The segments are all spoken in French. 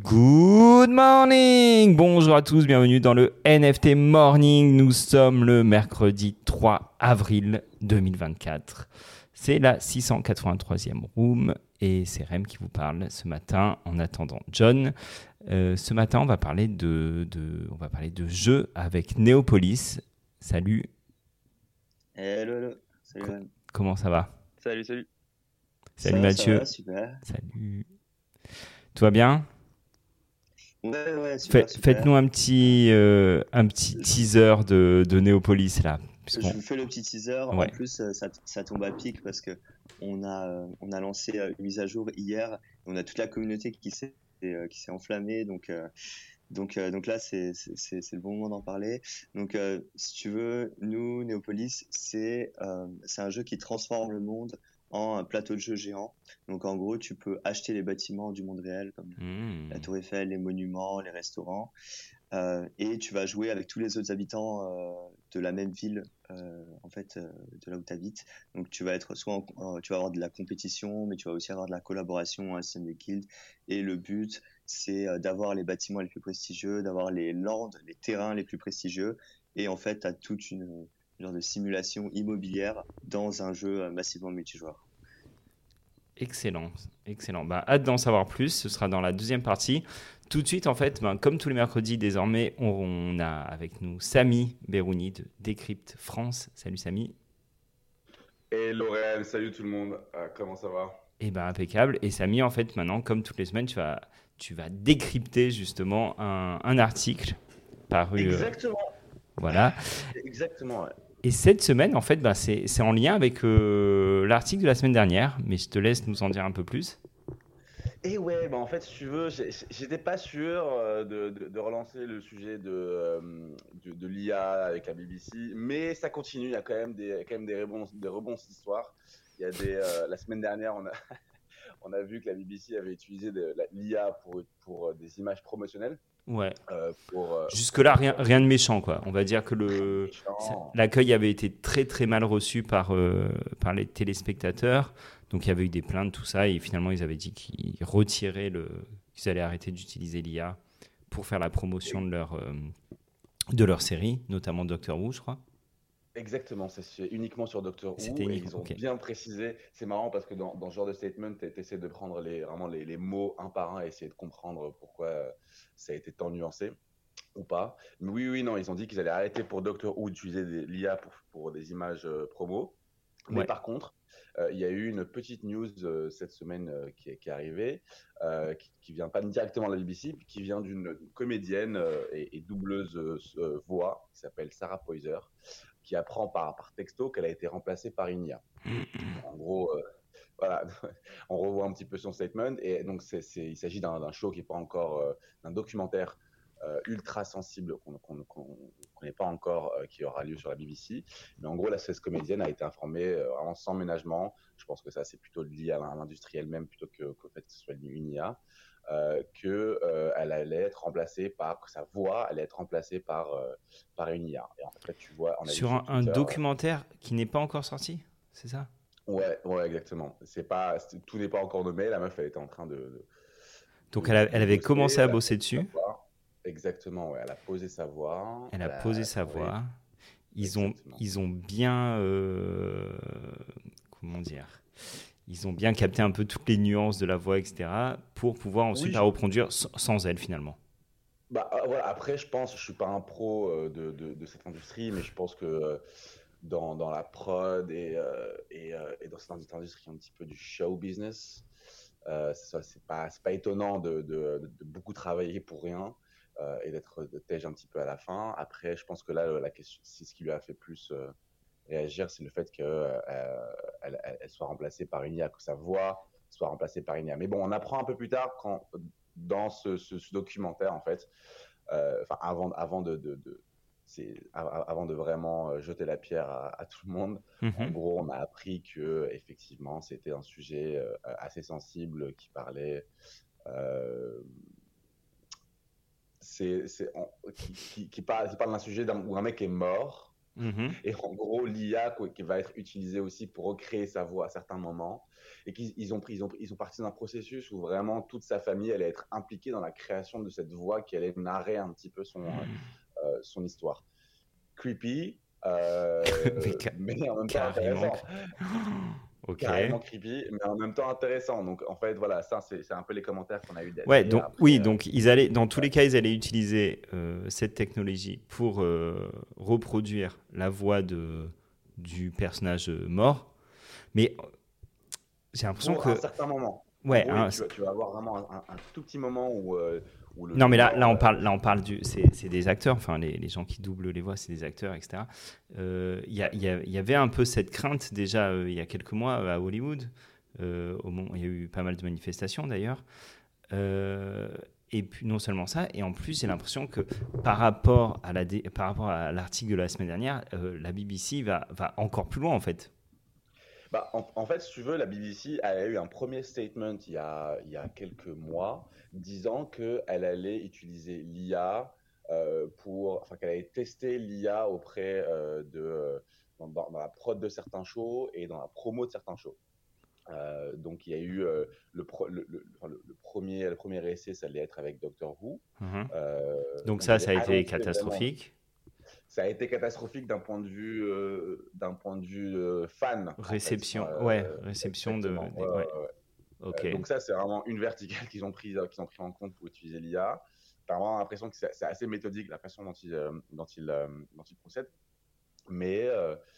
Good morning! Bonjour à tous, bienvenue dans le NFT Morning. Nous sommes le mercredi 3 avril 2024. C'est la 683e room et c'est Rem qui vous parle ce matin en attendant John. Ce matin, on va parler de jeux avec Neopolis. Salut. Hello. Salut. Comment ça va? Salut. Salut Ça Mathieu. va, super. Salut. Tout va bien? Ouais, super. Faites-nous un petit teaser de Neopolis là. Je vous fais le petit teaser. Ouais. En plus, ça tombe à pic parce que on a lancé une mise à jour hier. On a toute la communauté qui s'est enflammée. Donc là, c'est le bon moment d'en parler. Donc, si tu veux, nous, Neopolis, c'est un jeu qui transforme le monde en un plateau de jeu géant. Donc, en gros, tu peux acheter les bâtiments du monde réel, comme la Tour Eiffel, les monuments, les restaurants, et tu vas jouer avec tous les autres habitants de la même ville, de là où tu habites. Donc, tu vas être tu vas avoir de la compétition, mais tu vas aussi avoir de la collaboration, un système de guildes. Et le but, c'est d'avoir les bâtiments les plus prestigieux, d'avoir les lands, les terrains les plus prestigieux. Et en fait, tu as toute une genre de simulation immobilière dans un jeu massivement multijoueur. Excellent. Hâte d'en savoir plus. Ce sera dans la deuxième partie. Tout de suite, en fait, comme tous les mercredis, désormais, on a avec nous Samy Berouni de Decrypt France. Salut Samy. Et Laurel, salut tout le monde. Comment ça va? Impeccable. Et Samy, en fait, maintenant, comme toutes les semaines, tu vas décrypter justement un article paru. Exactement. Voilà. Exactement, ouais. Et cette semaine, en fait, c'est en lien avec l'article de la semaine dernière, mais je te laisse nous en dire un peu plus. Et ouais, en fait, si tu veux, j'étais pas sûr de relancer le sujet de l'IA avec la BBC, mais ça continue. Il y a quand même des rebonds d'histoire. Il y a la semaine dernière, on a vu que la BBC avait utilisé l'IA pour des images promotionnelles. Ouais. Jusque-là, rien de méchant, quoi. On va dire que l'accueil avait été très très mal reçu par les téléspectateurs. Donc il y avait eu des plaintes, tout ça, et finalement ils avaient dit qu'ils allaient arrêter d'utiliser l'IA pour faire la promotion de leur série, notamment Doctor Who, je crois. Exactement, c'est uniquement sur Doctor Who et ils ont bien précisé. C'est marrant parce que dans ce genre de statement, tu essaies de prendre vraiment les mots un par un et essayer de comprendre pourquoi ça a été tant nuancé ou pas. Mais oui, non, ils ont dit qu'ils allaient arrêter pour Doctor Who d'utiliser l'IA pour des images promo. Mais par contre, il y a eu une petite news cette semaine qui est arrivée, qui vient pas directement de la BBC, qui vient d'une comédienne et doubleuse voix qui s'appelle Sarah Poyser, qui apprend par texto qu'elle a été remplacée par une IA. En gros, voilà, on revoit un petit peu son statement. Et donc, il s'agit d'un show qui n'est pas encore, d'un documentaire ultra sensible qu'on ne connaît pas encore, qui aura lieu sur la BBC. Mais en gros, la 16 comédienne a été informée vraiment sans ménagement. Je pense que ça, c'est plutôt lié à l'industrie elle-même plutôt qu'au fait que ce soit une IA. Elle allait être remplacée que sa voix allait être remplacée par une IA. Et en fait, tu vois, sur un documentaire qui n'est pas encore sorti, c'est ça? Ouais, exactement. Tout n'est pas encore nommé. La meuf, elle était en train de Donc elle avait commencé à bosser dessus. Exactement, ouais. Elle a posé sa voix. Elle a posé sa voix. Ils ont bien, comment dire, ils ont bien capté un peu toutes les nuances de la voix, etc., pour pouvoir ensuite la reproduire sans elle finalement. Voilà. Après, je suis pas un pro de cette industrie, mais je pense que dans la prod et dans cette industrie un petit peu du show business, c'est pas étonnant de beaucoup travailler pour rien. Et d'être têche un petit peu à la fin. Après, je pense que là, la question, c'est ce qui lui a fait plus réagir, c'est le fait qu'elle elle soit remplacée par une IA, que sa voix soit remplacée par une IA. Mais bon, on apprend un peu plus tard, dans ce documentaire, en fait, avant de vraiment jeter la pierre à tout le monde. En gros, on a appris que effectivement, c'était un sujet assez sensible qui parlait. Qui parle d'un sujet où un mec est mort Et en gros, l'IA qui va être utilisée aussi pour recréer sa voix à certains moments. Et qu'ils ont parti d'un processus où vraiment toute sa famille allait être impliquée dans la création de cette voix qui allait narrer un petit peu son histoire. Creepy, mais en même temps intéressant. Okay. Carrément creepy, mais en même temps intéressant. Donc en fait, voilà, ça c'est un peu les commentaires qu'on a eu. Ouais, donc après, donc ils allaient, dans tous les cas, ils allaient utiliser cette technologie pour reproduire la voix du personnage mort. Mais j'ai l'impression pour que un certain moment. Ouais, gros, tu vas avoir vraiment un tout petit moment où non, mais là on parle c'est des acteurs, enfin les gens qui doublent les voix, c'est des acteurs, etc. Il y avait un peu cette crainte déjà il y a quelques mois à Hollywood. Il y a eu pas mal de manifestations d'ailleurs. Et puis non seulement ça, et en plus j'ai l'impression que par rapport à l'article de la semaine dernière, la BBC va encore plus loin en fait. Bah, en fait, si tu veux, la BBC a eu un premier statement il y a quelques mois disant qu'elle allait utiliser l'IA qu'elle allait tester l'IA auprès dans la prod de certains shows et dans la promo de certains shows. Donc il y a eu le premier essai, ça allait être avec Doctor Who. Donc ça a été catastrophique. Ça a été catastrophique d'un point de vue fan. Réception, en fait. réception de. Okay. Donc ça, c'est vraiment une verticale qu'ils ont pris en compte pour utiliser l'IA. T'as vraiment l'impression que c'est assez méthodique la façon dont ils procèdent. Mais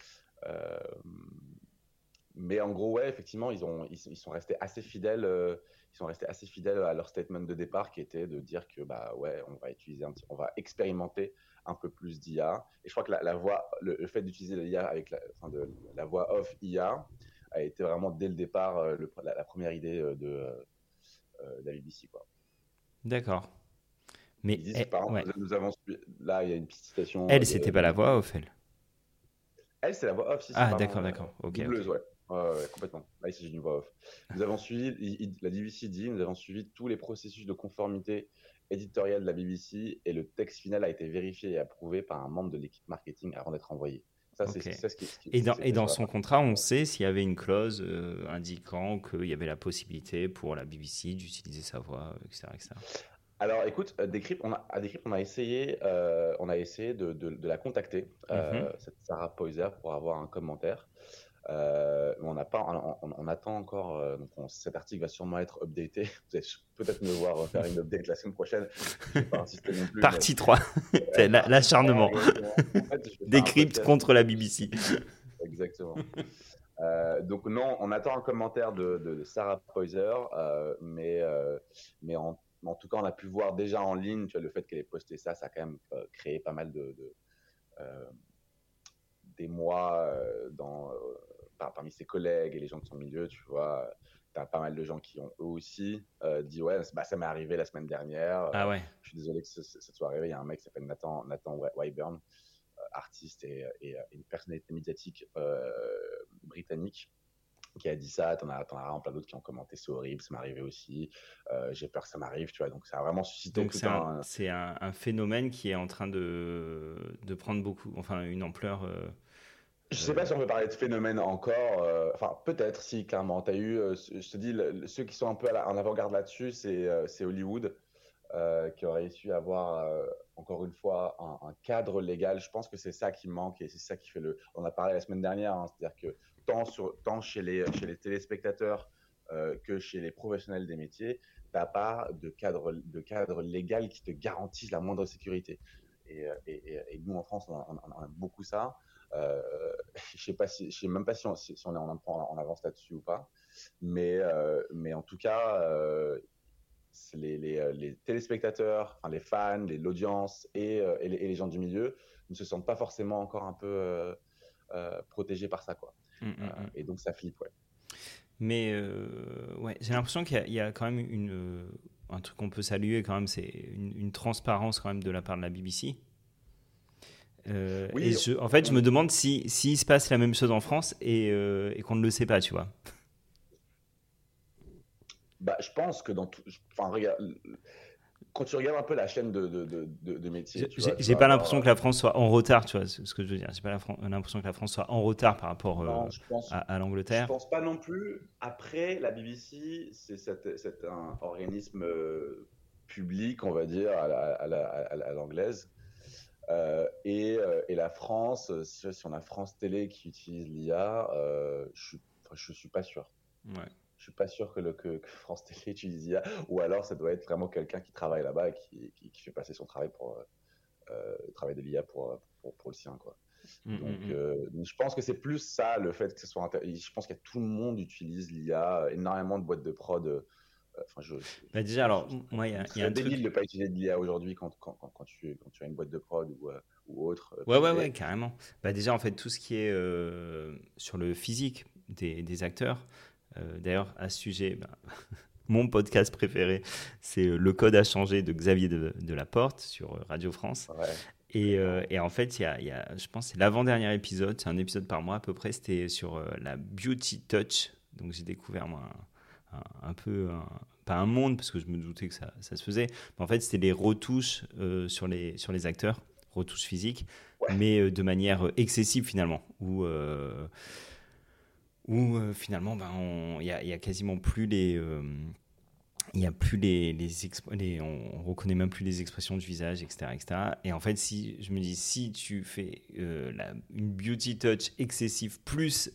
en gros, ouais, effectivement, ils sont restés assez fidèles. Ils sont restés assez fidèles à leur statement de départ, qui était de dire que on va expérimenter un peu plus d'IA. Et je crois que la voix, le fait d'utiliser l'IA avec la voix off IA a été vraiment dès le départ la première idée de la BBC, quoi. D'accord. Mais ils disent, par exemple, nous avons là, il y a une petite citation. Elle, c'était pas la voix off, elle. Elle, c'est la voix off. D'accord. Doubleuse, ouais. Complètement. Là, il s'agit d'une voix off. Nous avons suivi, la BBC dit, nous avons suivi tous les processus de conformité éditoriale de la BBC et le texte final a été vérifié et approuvé par un membre de l'équipe marketing avant d'être envoyé. Ça, c'est ce qui et dans son contrat, on sait s'il y avait une clause indiquant qu'il y avait la possibilité pour la BBC d'utiliser sa voix, etc. Alors, écoute, Decrypt, on a essayé de la contacter, cette Sarah Poyser, pour avoir un commentaire. On attend encore. Donc cet article va sûrement être updaté. Vous allez peut-être me voir faire une update la semaine prochaine. Je vais pas insister non plus. Partie 3. L'acharnement. Decrypt contre la BBC. Exactement. Donc non, on attend un commentaire de Sarah Poyser, mais en tout cas, on a pu voir déjà en ligne, tu vois, le fait qu'elle ait posté ça a quand même créé pas mal d'émoi parmi ses collègues et les gens de son milieu, tu vois. T'as pas mal de gens qui ont eux aussi dit ouais, ça m'est arrivé la semaine dernière. Ah ouais. Je suis désolé que ça soit arrivé. Il y a un mec qui s'appelle Nathan Wyburn, artiste et une personnalité médiatique britannique, qui a dit ça. T'en as vraiment plein d'autres qui ont commenté c'est horrible, ça m'est arrivé aussi, j'ai peur que ça m'arrive, tu vois. Donc ça a vraiment suscité. Donc c'est un phénomène qui est en train de prendre une ampleur. Je sais pas si on peut parler de phénomène encore. Enfin, peut-être, si, clairement. Tu as eu, je te dis, ceux qui sont un peu en avant-garde là-dessus, c'est Hollywood, qui aurait réussi à avoir, encore une fois, un cadre légal. Je pense que c'est ça qui manque et c'est ça qui fait On a parlé la semaine dernière, hein, c'est-à-dire que tant chez les téléspectateurs que chez les professionnels des métiers, tu n'as pas de cadre légal qui te garantisse la moindre sécurité. Et nous, en France, on a beaucoup ça. Je sais même pas si on est en avance là-dessus ou pas, mais en tout cas, les téléspectateurs, les fans, l'audience et les gens du milieu ne se sentent pas forcément encore un peu protégés par ça, quoi. Et donc ça flippe, ouais. Mais ouais, j'ai l'impression qu'il y a quand même un truc qu'on peut saluer quand même, c'est une transparence quand même de la part de la BBC. Oui, en fait, je me demande s'il se passe la même chose en France et qu'on ne le sait pas, tu vois. Je pense que regarde, quand tu regardes un peu la chaîne de métiers, j'ai pas l'impression que la France soit en retard, tu vois, ce que je veux dire. J'ai pas l'impression que la France soit en retard par rapport à l'Angleterre. Je pense pas non plus. Après, la BBC, c'est un organisme public, on va dire, à l'anglaise. Et la France, si on a France Télé qui utilise l'IA, je suis pas sûr. Ouais. Je suis pas sûr que France Télé utilise l'IA, ou alors ça doit être vraiment quelqu'un qui travaille là-bas et qui fait passer son travail pour travail de l'IA pour le sien, quoi. Donc, je pense que c'est plus ça, le fait que ce soit je pense qu'il y a tout le monde utilise l'IA, énormément de boîtes de prod. Déjà, alors, moi, il y a un débile de ne pas utiliser de l'IA aujourd'hui quand tu as une boîte de prod ou autre. Ouais, carrément. Déjà, en fait, tout ce qui est sur le physique des acteurs. D'ailleurs, à ce sujet, mon podcast préféré, c'est Le Code a changé de Xavier Delaporte sur Radio France. Ouais. Et en fait, je pense que c'est l'avant-dernier épisode, c'est un épisode par mois à peu près, c'était sur la beauty touch. Donc j'ai découvert moi un peu, pas un monde, parce que je me doutais que ça se faisait, mais en fait c'était les retouches sur les acteurs, retouches physiques, mais de manière excessive finalement, où finalement il y a quasiment plus il n'y a plus on reconnaît même plus les expressions du visage, etc., etc. Et en fait, je me dis, si tu fais une beauty touch excessive plus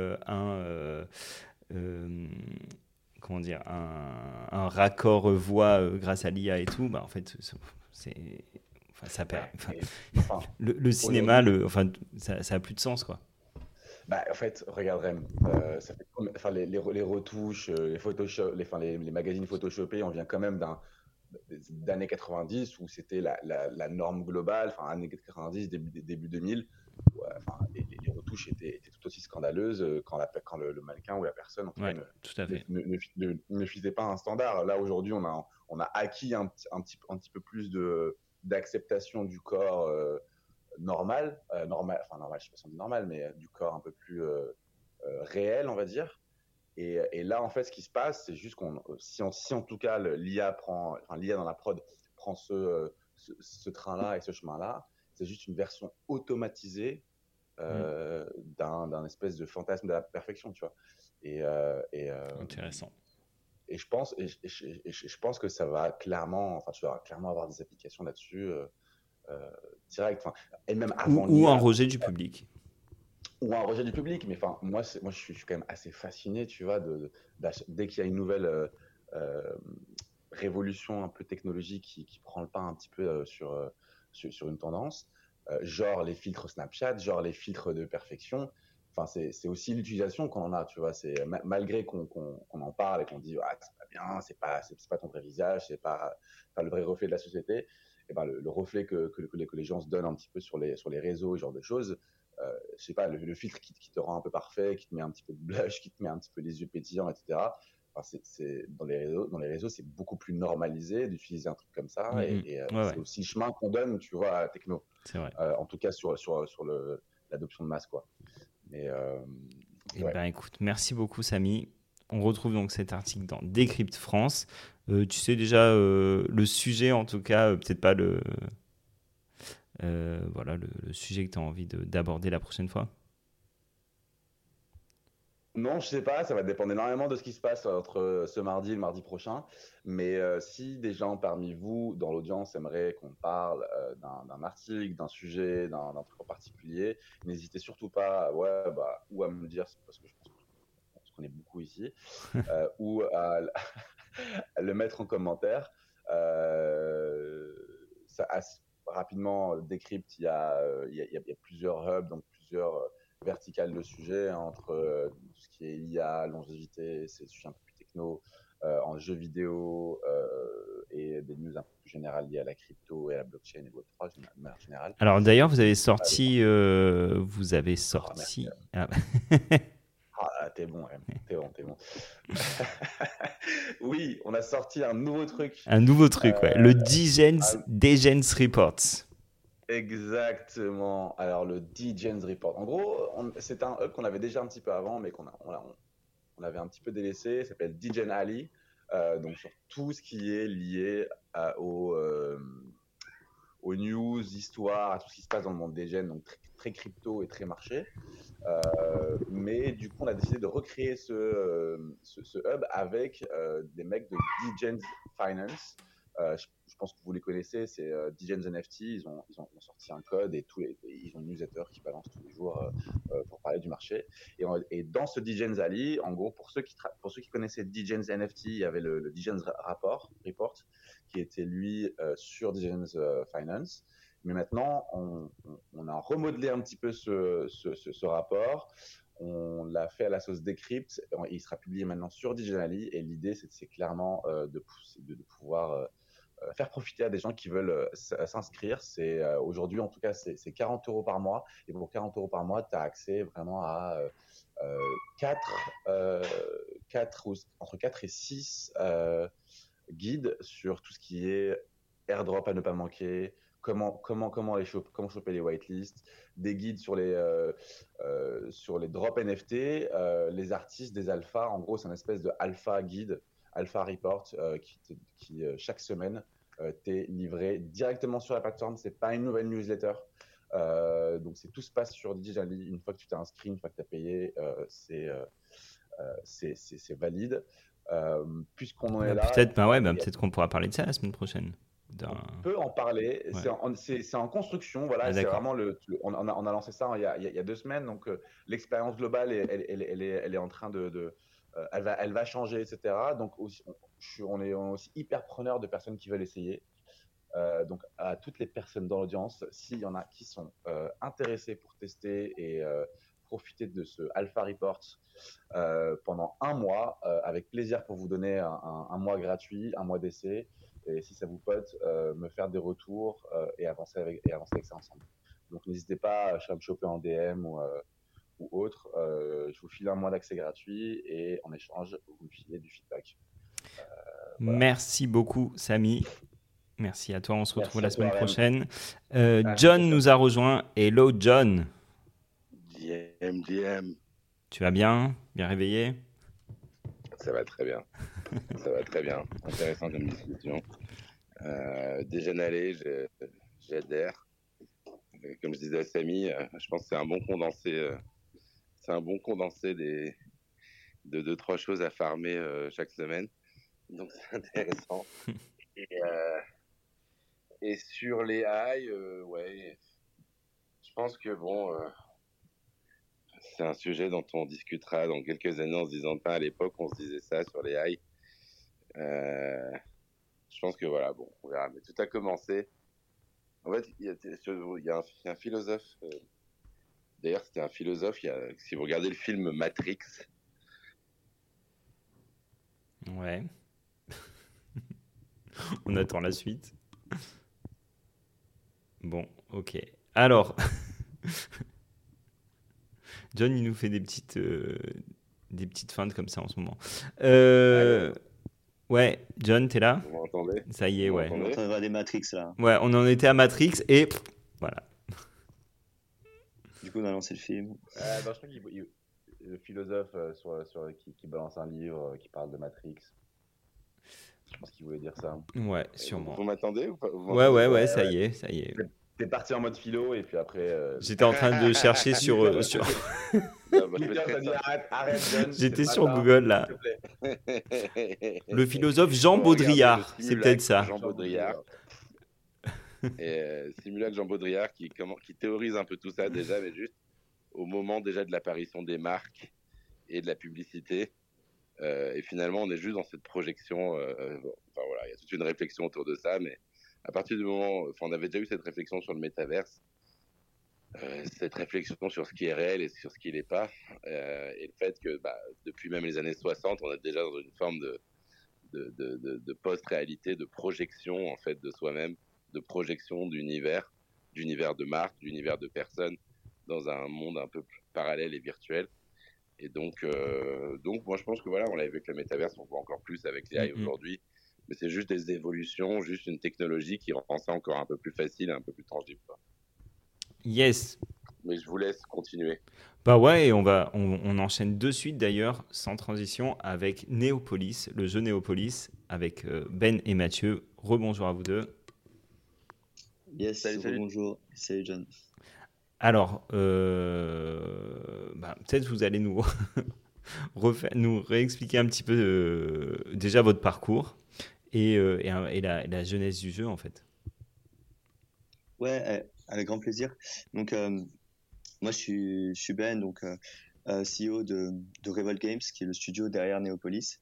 comment dire, un raccord voix grâce à l'IA et tout, en fait, ça perd. Le cinéma, ça a plus de sens, quoi. En fait, regarde Rem, les retouches, les Photoshop, les magazines photoshopés, on vient quand même d'années 90 où c'était la norme globale, années 90, début 2000. Les retouches étaient tout aussi scandaleuses quand le mannequin ou la personne tout à fait. ne suivait pas un standard. Là, aujourd'hui, on a acquis un petit peu plus d'acceptation du corps normal, je sais pas si on dit normal, mais du corps un peu plus réel, on va dire. Et là, en fait, ce qui se passe, c'est juste si en tout cas l'IA dans la prod prend ce train-là et ce chemin-là, c'est juste une version automatisée d'un espèce de fantasme de la perfection, tu vois. Intéressant. Et je pense que ça va clairement, tu vas clairement avoir des applications là-dessus. Direct, et même avant ou un rejet du public. Ou un rejet du public, mais moi je suis quand même assez fasciné, tu vois, dès qu'il y a une nouvelle révolution un peu technologique qui prend le pas un petit peu sur une tendance, genre les filtres Snapchat, genre les filtres de perfection. C'est aussi l'utilisation qu'on en a, tu vois. C'est malgré qu'on en parle et qu'on dit c'est pas bien, c'est pas ton vrai visage, c'est pas le vrai reflet de la société. Et le reflet que les gens se donnent un petit peu sur les réseaux, ce genre de choses, je sais pas, le filtre qui te rend un peu parfait, qui te met un petit peu de blush, qui te met un petit peu les yeux pétillants, etc. Dans les réseaux, c'est beaucoup plus normalisé d'utiliser un truc comme ça, c'est aussi le chemin qu'on donne, tu vois, à la techno. C'est vrai. En tout cas sur l'adoption de masse, quoi. Mais écoute, merci beaucoup, Samy. On retrouve donc cet article dans Décrypte France. Tu sais déjà le sujet, en tout cas, peut-être pas le sujet que tu as envie d'aborder la prochaine fois. Non, je sais pas, ça va dépendre énormément de ce qui se passe entre ce mardi et le mardi prochain. Mais si des gens parmi vous, dans l'audience, aimeraient qu'on parle d'un article, d'un sujet, d'un truc en particulier, n'hésitez surtout pas ou à me le dire, parce que je pense qu'on est beaucoup ici, ou à le mettre en commentaire. Rapidement, Décrypte, il y a plusieurs hubs, donc plusieurs verticales de sujets entre tout ce qui est IA, longévité, c'est des sujets un peu plus techno, en jeux vidéo et des news un peu plus générales liées à la crypto et à la blockchain et Web3 de manière générale. Alors d'ailleurs, vous avez sorti... t'es bon. Oui, on a sorti un nouveau truc. Le Degens Reports. Exactement. Alors, le Degens Report. En gros, c'est un hub qu'on avait déjà un petit peu avant, mais qu'on avait un petit peu délaissé. Il s'appelle Degen Alley. donc sur tout ce qui est lié aux news, histoires, à tout ce qui se passe dans le monde des gènes, donc très crypto et très marché. Mais du coup, on a décidé de recréer ce hub avec des mecs de Dgens Finance. Je pense que vous les connaissez, c'est Dgens NFT. Ils ont sorti un code et ils ont une newsletter qui balance tous les jours pour parler du marché. Et dans ce Dgens Ali, en gros, pour ceux qui connaissaient Dgens NFT, il y avait le Dgens Report, qui était lui sur Dgens Finance. Mais maintenant, on a remodelé un petit peu ce rapport. On l'a fait à la sauce Decrypt. Il sera publié maintenant sur Digitally. Et l'idée, c'est clairement de pouvoir faire profiter à des gens qui veulent s'inscrire. Aujourd'hui, en tout cas, c'est 40 € par mois. Et pour 40 € par mois, tu as accès vraiment à entre 4 et 6 guides sur tout ce qui est airdrop à ne pas manquer, comment choper les whitelists, des guides sur les drops NFT, les artistes des alphas. En gros, c'est une espèce de alpha guide, alpha report qui chaque semaine t'est livré directement sur la plateforme. C'est pas une nouvelle newsletter. Donc tout se passe sur Digitally. Une fois que tu t'es inscrit, une fois que tu as payé, c'est valide. Puisqu'on en est là. Peut-être qu'on pourra parler de ça la semaine prochaine. On peut en parler. Ouais. C'est en construction. Voilà, c'est vraiment on a lancé ça il y a 2 semaines. Donc l'expérience globale, elle est en train elle va changer, etc. Donc on est aussi hyper preneur de personnes qui veulent essayer. Donc à toutes les personnes dans l'audience, s'il y en a qui sont intéressées pour tester et profiter de ce Alpha Report pendant 1 mois, avec plaisir pour vous donner un mois gratuit, 1 mois d'essai. Et si ça vous pote, me faire des retours et avancer avec ça ensemble. Donc n'hésitez pas à me choper en DM ou autre. Je vous file 1 mois d'accès gratuit et en échange, vous me filez du feedback. Voilà. Merci beaucoup, Samy. Merci à toi. On se retrouve la semaine prochaine. John nous a rejoint. Hello, John. DM. Tu vas bien? Bien réveillé? Ça va très bien. Ça va très bien. Intéressant comme discussion. Déjeuner, j'adhère. Comme je disais à Samy, je pense que c'est un bon condensé. C'est un bon condensé de 2-3 choses à farmer chaque semaine. Donc c'est intéressant. Et sur les AI, ouais, je pense que c'est un sujet dont on discutera dans quelques années en se disant pas à l'époque on se disait ça sur les AI. Je pense que voilà, on verra. Mais tout a commencé. En fait, il y a un philosophe. D'ailleurs, c'était un philosophe. Si vous regardez le film Matrix. Ouais. On attend la suite. Bon, ok. Alors, John, il nous fait des petites feintes comme ça en ce moment. Ouais, John, t'es là? Vous m'entendez? Ça y est, ouais. On entendra des Matrix là. Ouais, on en était à Matrix et voilà. Du coup, on a lancé le film. Je crois qu'il le philosophe qui balance un livre qui parle de Matrix. Je pense qu'il voulait dire ça. Ouais, sûrement. Vous m'attendez ou pas? Ouais, ça y est. T'es parti en mode philo et puis après. J'étais en train de chercher sur. Non, arrête, John. J'étais sur Google là. Le philosophe Jean Baudrillard, c'est peut-être ça. Jean Baudrillard. Et Simulac Jean Baudrillard qui théorise un peu tout ça déjà, mais juste au moment déjà de l'apparition des marques et de la publicité. Et finalement, on est juste dans cette projection. Voilà, il y a toute une réflexion autour de ça, mais à partir du moment, on avait déjà eu cette réflexion sur le métaverse, cette réflexion sur ce qui est réel et sur ce qui l'est pas, et le fait que depuis même les années 60, on est déjà dans une forme de post-réalité, de projection en fait de soi-même, de projection d'univers de marque, d'univers de personnes dans un monde un peu parallèle et virtuel. Et donc moi je pense que voilà, on l'a vu avec le métaverse, on voit encore plus avec les AI aujourd'hui. Mais c'est juste des évolutions, juste une technologie qui rend ça encore un peu plus facile et un peu plus tangible. Yes. Mais je vous laisse continuer. Bah ouais, et on enchaîne de suite d'ailleurs, sans transition, avec Néopolis, le jeu Néopolis, avec Ben et Mathieu. Rebonjour à vous deux. Yes, Salut. bonjour, salut John. Alors, peut-être vous allez nous réexpliquer un petit peu déjà votre parcours et la jeunesse du jeu en fait. Ouais, avec grand plaisir. Donc, moi, je suis Ben, donc CEO de Revolt Games, qui est le studio derrière Néopolis.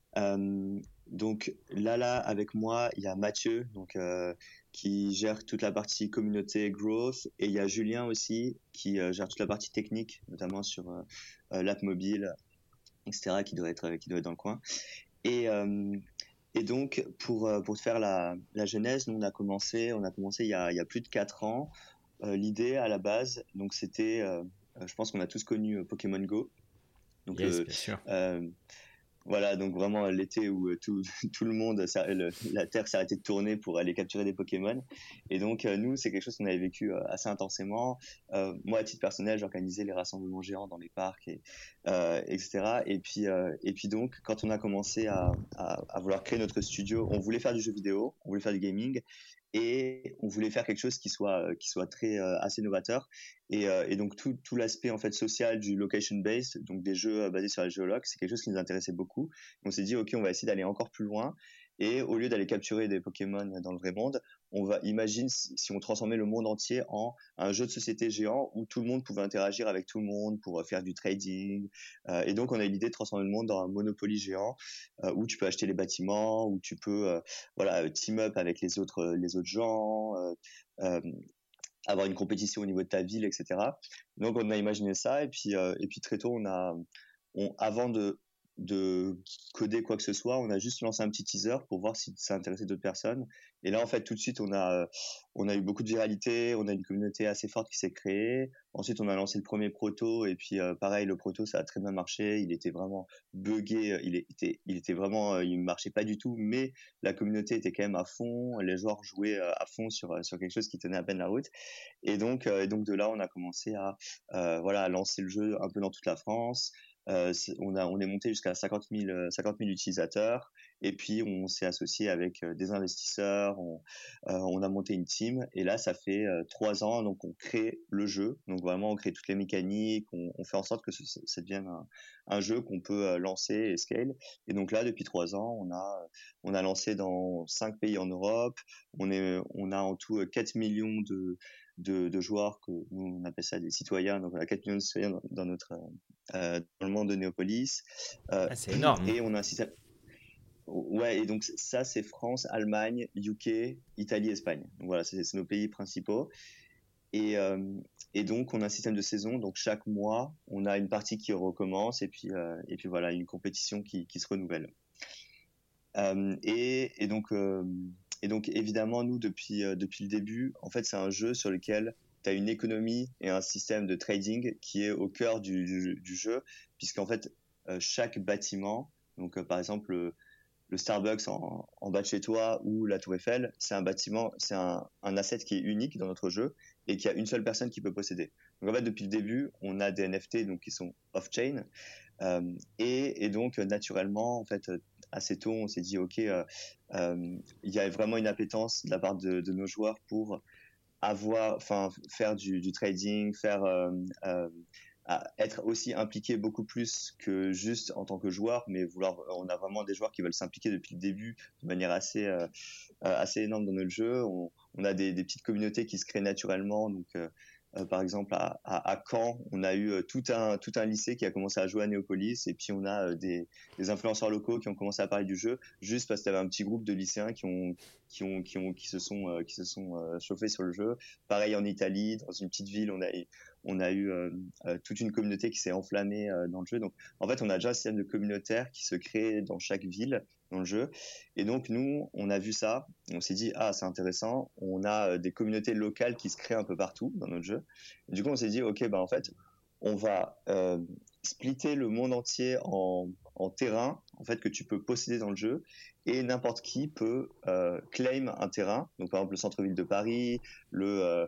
Donc là, avec moi, il y a Mathieu, donc qui gère toute la partie communauté growth, et il y a Julien aussi qui gère toute la partie technique, notamment sur l'app mobile, etc., qui doit être dans le coin. Et donc pour te faire la genèse, nous on a commencé il y a plus de 4 ans. L'idée à la base, donc c'était, je pense qu'on a tous connu Pokémon Go. Donc yes, bien sûr. voilà, donc vraiment l'été où tout le monde, la Terre s'arrêtait de tourner pour aller capturer des Pokémon. Et donc nous, c'est quelque chose qu'on avait vécu assez intensément. Moi, à titre personnel, j'organisais les rassemblements géants dans les parcs, etc. Et puis donc, quand on a commencé à vouloir créer notre studio, on voulait faire du jeu vidéo, on voulait faire du gaming. Et on voulait faire quelque chose qui soit très assez novateur, et donc tout l'aspect en fait social du location based, donc des jeux basés sur la géologue, c'est quelque chose qui nous intéressait beaucoup. On s'est dit ok, on va essayer d'aller encore plus loin, et au lieu d'aller capturer des Pokémon dans le vrai monde, on va imaginer si on transformait le monde entier en un jeu de société géant où tout le monde pouvait interagir avec tout le monde pour faire du trading, et donc on a eu l'idée de transformer le monde dans un Monopoly géant, où tu peux acheter les bâtiments, où tu peux voilà, team up avec les autres gens, avoir une compétition au niveau de ta ville, etc. Donc on a imaginé ça, et puis très tôt avant de coder quoi que ce soit, on a juste lancé un petit teaser pour voir si ça intéressait d'autres personnes. Et là, en fait, tout de suite, on a eu beaucoup de viralité, on a une communauté assez forte qui s'est créée. Ensuite, on a lancé le premier proto, et puis pareil, le proto, ça a très bien marché. Il était vraiment buggé, il était vraiment, il marchait pas du tout, mais la communauté était quand même à fond. Les joueurs jouaient à fond sur quelque chose qui tenait à peine la route. Et donc de là, on a commencé à lancer le jeu un peu dans toute la France. On est monté jusqu'à 50 000 utilisateurs, et puis on s'est associé avec des investisseurs, on a monté une team, et là ça fait 3 ans, donc on crée le jeu, donc vraiment on crée toutes les mécaniques, on fait en sorte que ça devienne un jeu qu'on peut lancer et scale. Et donc là, depuis 3 ans, on a lancé dans 5 pays en Europe, on a en tout 4 millions de joueurs, que nous on appelle ça des citoyens, donc on a 4 millions de citoyens dans le monde de Néopolis. C'est énorme. Et on a un système. Ouais, et donc ça c'est France, Allemagne, UK, Italie, Espagne. Donc voilà, c'est nos pays principaux. Et donc on a un système de saison, donc chaque mois on a une partie qui recommence, et puis voilà, une compétition qui se renouvelle. Et donc évidemment, nous depuis le début, en fait c'est un jeu sur lequel tu as une économie et un système de trading qui est au cœur du jeu, puisqu'en fait chaque bâtiment, donc par exemple le Starbucks en bas de chez toi, ou la Tour Eiffel, c'est un bâtiment, c'est un asset qui est unique dans notre jeu et qu'il y a une seule personne qui peut posséder. Donc en fait, depuis le début, on a des NFT donc qui sont off-chain, et donc naturellement, en fait, assez tôt, on s'est dit ok, il y a vraiment une appétence de la part de nos joueurs pour faire du trading, à être aussi impliqué beaucoup plus que juste en tant que joueur, mais on a vraiment des joueurs qui veulent s'impliquer depuis le début de manière assez énorme dans notre jeu. On a des petites communautés qui se créent naturellement, donc par exemple à Caen, on a eu tout un lycée qui a commencé à jouer à Néopolis, et puis on a des influenceurs locaux qui ont commencé à parler du jeu juste parce qu'il y avait un petit groupe de lycéens qui se sont chauffés sur le jeu. Pareil en Italie, dans une petite ville, on a eu toute une communauté qui s'est enflammée dans le jeu. Donc en fait, on a déjà un système de communautaire qui se crée dans chaque ville dans le jeu. Et donc nous, on a vu ça, on s'est dit c'est intéressant, on a des communautés locales qui se créent un peu partout dans notre jeu. Et du coup, on s'est dit ok, en fait, on va splitter le monde entier en terrains en fait que tu peux posséder dans le jeu, et n'importe qui peut claim un terrain. Donc par exemple le centre-ville de Paris,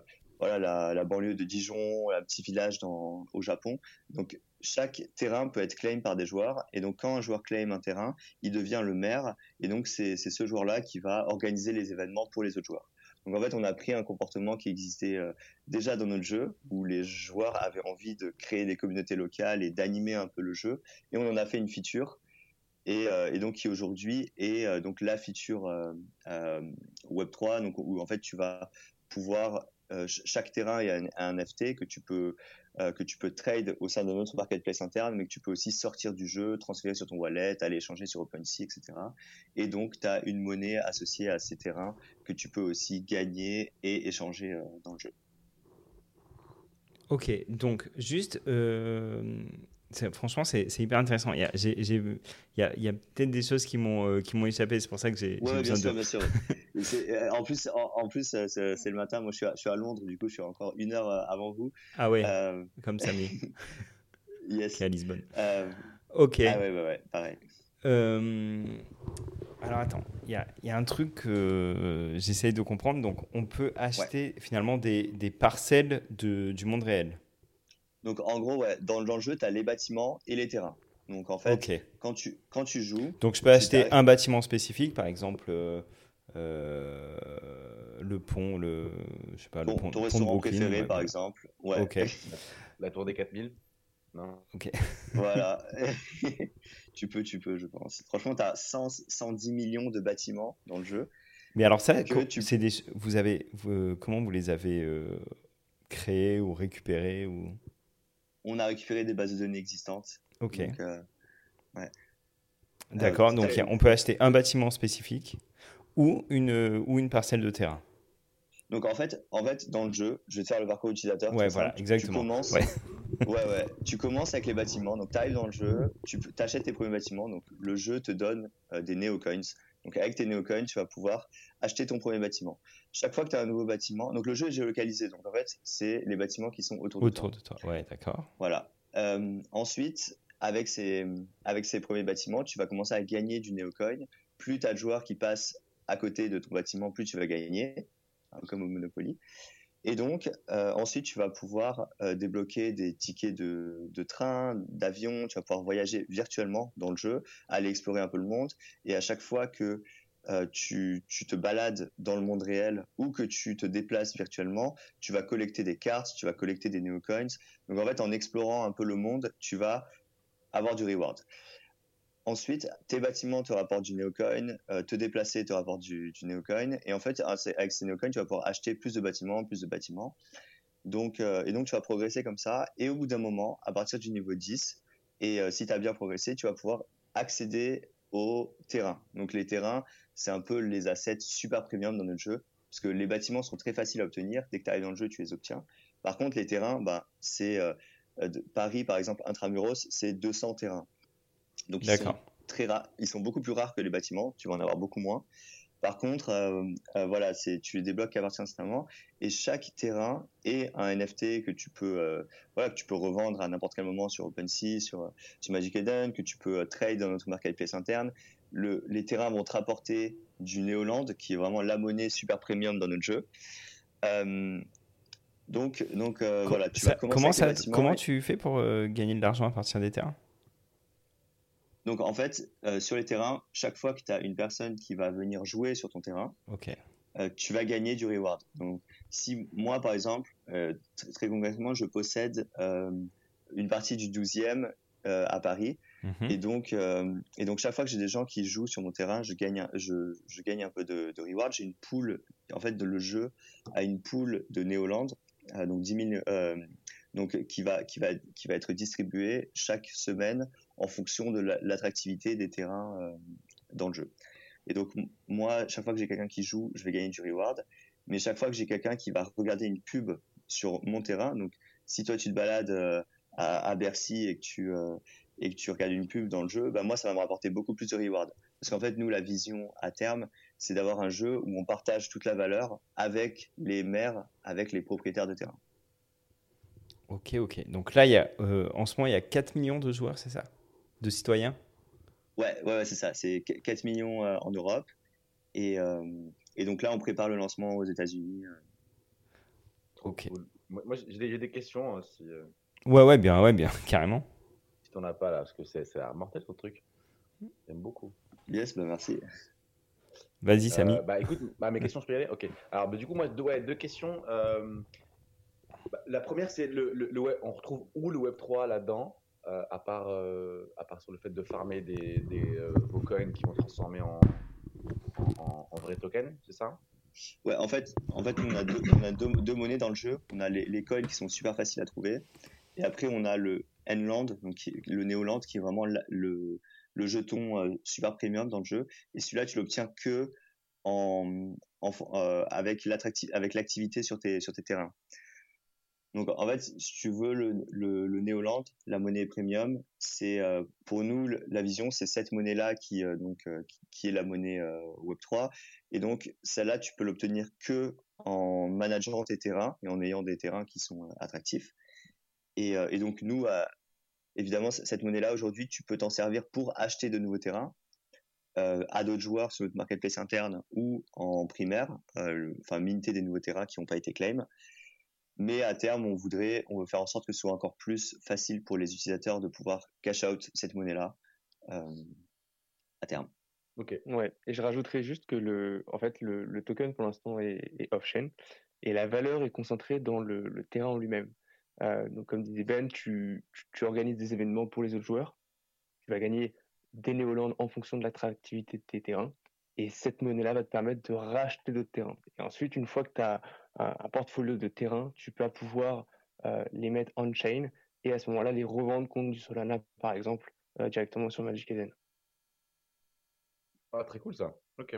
la banlieue de Dijon, un petit village au Japon. Donc, chaque terrain peut être claim par des joueurs. Et donc, quand un joueur claim un terrain, il devient le maire. Et donc, c'est ce joueur-là qui va organiser les événements pour les autres joueurs. Donc, en fait, on a pris un comportement qui existait déjà dans notre jeu, où les joueurs avaient envie de créer des communautés locales et d'animer un peu le jeu. Et on en a fait une feature. Et donc qui aujourd'hui est donc la feature Web3, donc où en fait tu vas pouvoir chaque terrain est un NFT que tu peux trade au sein de notre marketplace interne, mais que tu peux aussi sortir du jeu, transférer sur ton wallet, aller échanger sur OpenSea, etc. Et donc tu as une monnaie associée à ces terrains que tu peux aussi gagner et échanger dans le jeu. Ok, donc juste, franchement, c'est hyper intéressant. Il y a peut-être des choses qui m'ont échappé, c'est pour ça que j'ai besoin bien sûr. En plus, c'est le matin. Moi, je suis à Londres, du coup, je suis encore 1 heure avant vous. Ah ouais, comme Samy. Yes. Qui est à Lisbonne. Ok. Ah ouais, pareil. Alors attends, il y a un truc que j'essaye de comprendre. Donc, on peut acheter finalement des parcelles du monde réel. Donc, en gros, dans le jeu, tu as les bâtiments et les terrains. Donc, en fait, quand tu joues... Donc, je peux acheter un bâtiment spécifique, par exemple le pont, je sais pas, le pont ton de restaurant Brooklyn, préféré, par exemple. Ouais. Ok. La tour des 4000 Non. Ok. Voilà. tu peux, je pense. Franchement, tu as 110 millions de bâtiments dans le jeu. Mais alors ça, comment vous les avez créés ou récupérés ou... On a récupéré des bases de données existantes. Ok. Donc, ouais. D'accord, donc on peut acheter un bâtiment spécifique ou une parcelle de terrain. Donc en fait, dans le jeu, je vais te faire le parcours utilisateur. Ouais, voilà, exactement. Tu commences, tu commences avec les bâtiments. Donc tu arrives dans le jeu, tu achètes tes premiers bâtiments. Donc le jeu te donne des neocoins. Donc avec tes neocoins, tu vas pouvoir acheter ton premier bâtiment. Chaque fois que tu as un nouveau bâtiment, donc le jeu est géolocalisé. Donc en fait, c'est les bâtiments qui sont autour de toi. Ouais, d'accord. Voilà. Ensuite, avec ces premiers bâtiments, tu vas commencer à gagner du neocoin. Plus tu as de joueurs qui passent à côté de ton bâtiment, plus tu vas gagner, comme au Monopoly. Et donc, ensuite, tu vas pouvoir débloquer des tickets de train, d'avion. Tu vas pouvoir voyager virtuellement dans le jeu, aller explorer un peu le monde. Et à chaque fois que tu te balades dans le monde réel ou que tu te déplaces virtuellement, tu vas collecter des cartes, tu vas collecter des neocoins. Donc, en fait, en explorant un peu le monde, tu vas avoir du reward. Ensuite, tes bâtiments te rapportent du neocoin, te déplacer te rapporte du neocoin, et en fait, avec ces neocoins, tu vas pouvoir acheter plus de bâtiments. Donc, et donc, tu vas progresser comme ça, et au bout d'un moment, à partir du niveau 10, et si tu as bien progressé, tu vas pouvoir accéder aux terrains. Donc, les terrains, c'est un peu les assets super premium dans notre jeu, parce que les bâtiments sont très faciles à obtenir. Dès que tu arrives dans le jeu, tu les obtiens. Par contre, les terrains, c'est Paris, par exemple, Intramuros, c'est 200 terrains. Donc, ils sont beaucoup plus rares que les bâtiments. Tu vas en avoir beaucoup moins. Par contre, tu les débloques qu'à partir d'un certain moment. Et chaque terrain est un NFT que tu peux revendre à n'importe quel moment sur OpenSea, sur Magic Eden, que tu peux trade dans notre marketplace interne. Les terrains vont te rapporter du Neoland, qui est vraiment la monnaie super premium dans notre jeu. Donc, tu vas commencer avec les bâtiments. Comment tu fais pour gagner de l'argent à partir des terrains ? Donc en fait, sur les terrains, chaque fois que tu as une personne qui va venir jouer sur ton terrain, tu vas gagner du reward. Donc si moi, par exemple, très concrètement, je possède une partie du 12e à Paris, et donc chaque fois que j'ai des gens qui jouent sur mon terrain, je gagne un peu de reward. J'ai une pool, en fait, le jeu a une pool de Neoland, donc 10 000, donc qui va être distribuée chaque semaine en fonction de l'attractivité des terrains dans le jeu. Et donc moi, chaque fois que j'ai quelqu'un qui joue, je vais gagner du reward. Mais chaque fois que j'ai quelqu'un qui va regarder une pub sur mon terrain, donc si toi tu te balades à Bercy et que tu regardes une pub dans le jeu, moi ça va me rapporter beaucoup plus de reward. Parce qu'en fait, nous, la vision à terme, c'est d'avoir un jeu où on partage toute la valeur avec les maires, avec les propriétaires de terrain. Ok. Donc là, en ce moment, il y a 4 millions de joueurs, c'est ça ? De citoyens ? Ouais, c'est ça. C'est 4 millions en Europe. Et donc là, on prépare le lancement aux États-Unis. Ok. Cool. Moi j'ai des questions si Ouais, bien, carrément. si t'en as pas là, parce que c'est mortel ton truc. J'aime beaucoup. Yes, bah merci. Vas-y, Samy. Bah écoute, mes questions, je peux y aller. Ok. Alors du coup moi deux questions. La première c'est le web. On retrouve où le Web 3 là-dedans, à part sur le fait de farmer des vos coins qui vont transformer en vrais tokens, c'est ça? Ouais, en fait, on a deux monnaies dans le jeu. On a les coins qui sont super faciles à trouver. Et après, on a le Nland, donc le Neoland, qui est vraiment le jeton super premium dans le jeu. Et celui-là, tu l'obtiens que avec l'activité sur tes terrains. Donc en fait, si tu veux le Neoland, la monnaie premium, c'est pour nous la vision, c'est cette monnaie-là qui est la monnaie Web3. Et donc celle-là, tu peux l'obtenir que en manageant tes terrains et en ayant des terrains qui sont attractifs. Et donc nous, évidemment, cette monnaie-là aujourd'hui, tu peux t'en servir pour acheter de nouveaux terrains à d'autres joueurs sur notre marketplace interne ou en primaire, enfin minter des nouveaux terrains qui n'ont pas été claim. Mais à terme, on veut faire en sorte que ce soit encore plus facile pour les utilisateurs de pouvoir cash out cette monnaie-là à terme. Ok. Ouais. Et je rajouterais juste que le token pour l'instant est off-chain et la valeur est concentrée dans le terrain en lui-même. Donc comme disait Ben, tu organises des événements pour les autres joueurs. Tu vas gagner des néolands en fonction de l'attractivité de tes terrains. Et cette monnaie-là va te permettre de racheter d'autres terrains. Et ensuite, une fois que tu as un portfolio de terrains, tu vas pouvoir les mettre on-chain et à ce moment-là, les revendre contre du Solana, par exemple, directement sur Magic Eden. Ah, très cool ça. Ok.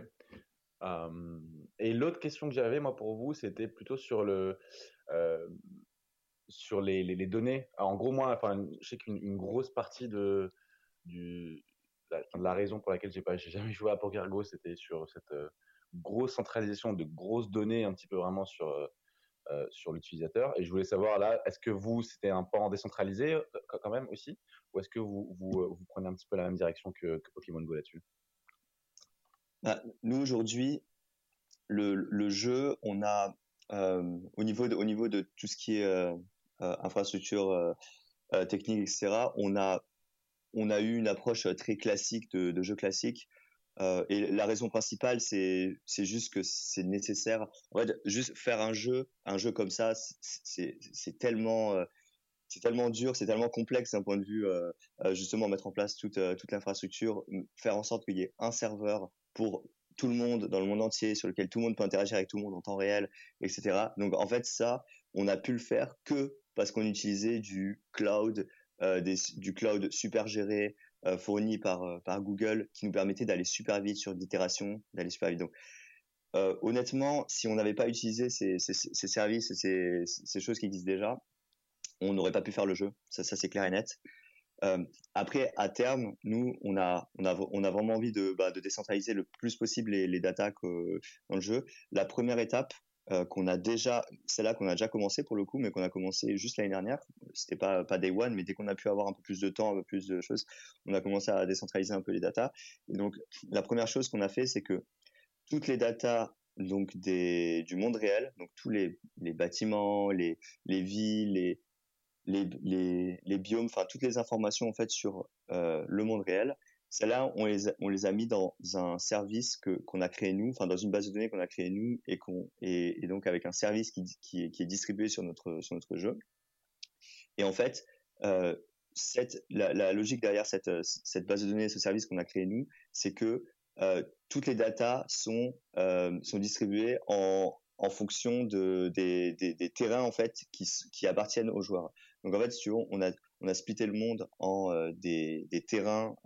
Et l'autre question que j'avais moi pour vous, c'était plutôt sur euh, sur les données. Alors, en gros, moi, enfin, je sais qu'une grosse partie du, de la raison pour laquelle j'ai jamais joué à PokerGo, c'était sur cette grosse centralisation de grosses données, un petit peu vraiment sur l'utilisateur. Et je voulais savoir là, est-ce que vous, c'était un pan décentralisé quand même aussi, ou est-ce que vous prenez un petit peu la même direction que Pokémon Go là-dessus? Bah, nous aujourd'hui, le jeu, on a au niveau de tout ce qui est infrastructure technique, etc. On a eu une approche très classique de jeu classique. Et la raison principale, c'est juste que c'est nécessaire. En fait, juste faire un jeu comme ça, c'est tellement dur, c'est tellement complexe d'un point de vue justement mettre en place toute l'infrastructure, faire en sorte qu'il y ait un serveur pour tout le monde dans le monde entier sur lequel tout le monde peut interagir avec tout le monde en temps réel, etc. Donc en fait ça, on a pu le faire que parce qu'on utilisait du cloud, du cloud super géré fourni par Google qui nous permettait d'aller super vite sur l'itération, d'aller super vite. Donc honnêtement, si on n'avait pas utilisé ces services, ces choses qui existent déjà, on n'aurait pas pu faire le jeu. Ça c'est clair et net. Après, à terme, nous, on a vraiment envie de décentraliser le plus possible les datas dans le jeu. La première étape celle-là qu'on a déjà commencé pour le coup, mais qu'on a commencé juste l'année dernière. C'était pas day one, mais dès qu'on a pu avoir un peu plus de temps, un peu plus de choses, on a commencé à décentraliser un peu les datas. Et donc, la première chose qu'on a fait, c'est que toutes les datas donc du monde réel, donc tous les bâtiments, les villes, les biomes, enfin toutes les informations en fait sur le monde réel. Celles-là, on les a mis dans un service qu'on a créé nous, enfin dans une base de données qu'on a créé nous et donc avec un service qui est distribué sur notre jeu. Et en fait, la logique derrière cette base de données, ce service qu'on a créé nous, c'est que toutes les datas sont distribuées en fonction des terrains en fait qui appartiennent aux joueurs. Donc en fait, si tu veux, on a splitté le monde en des terrains,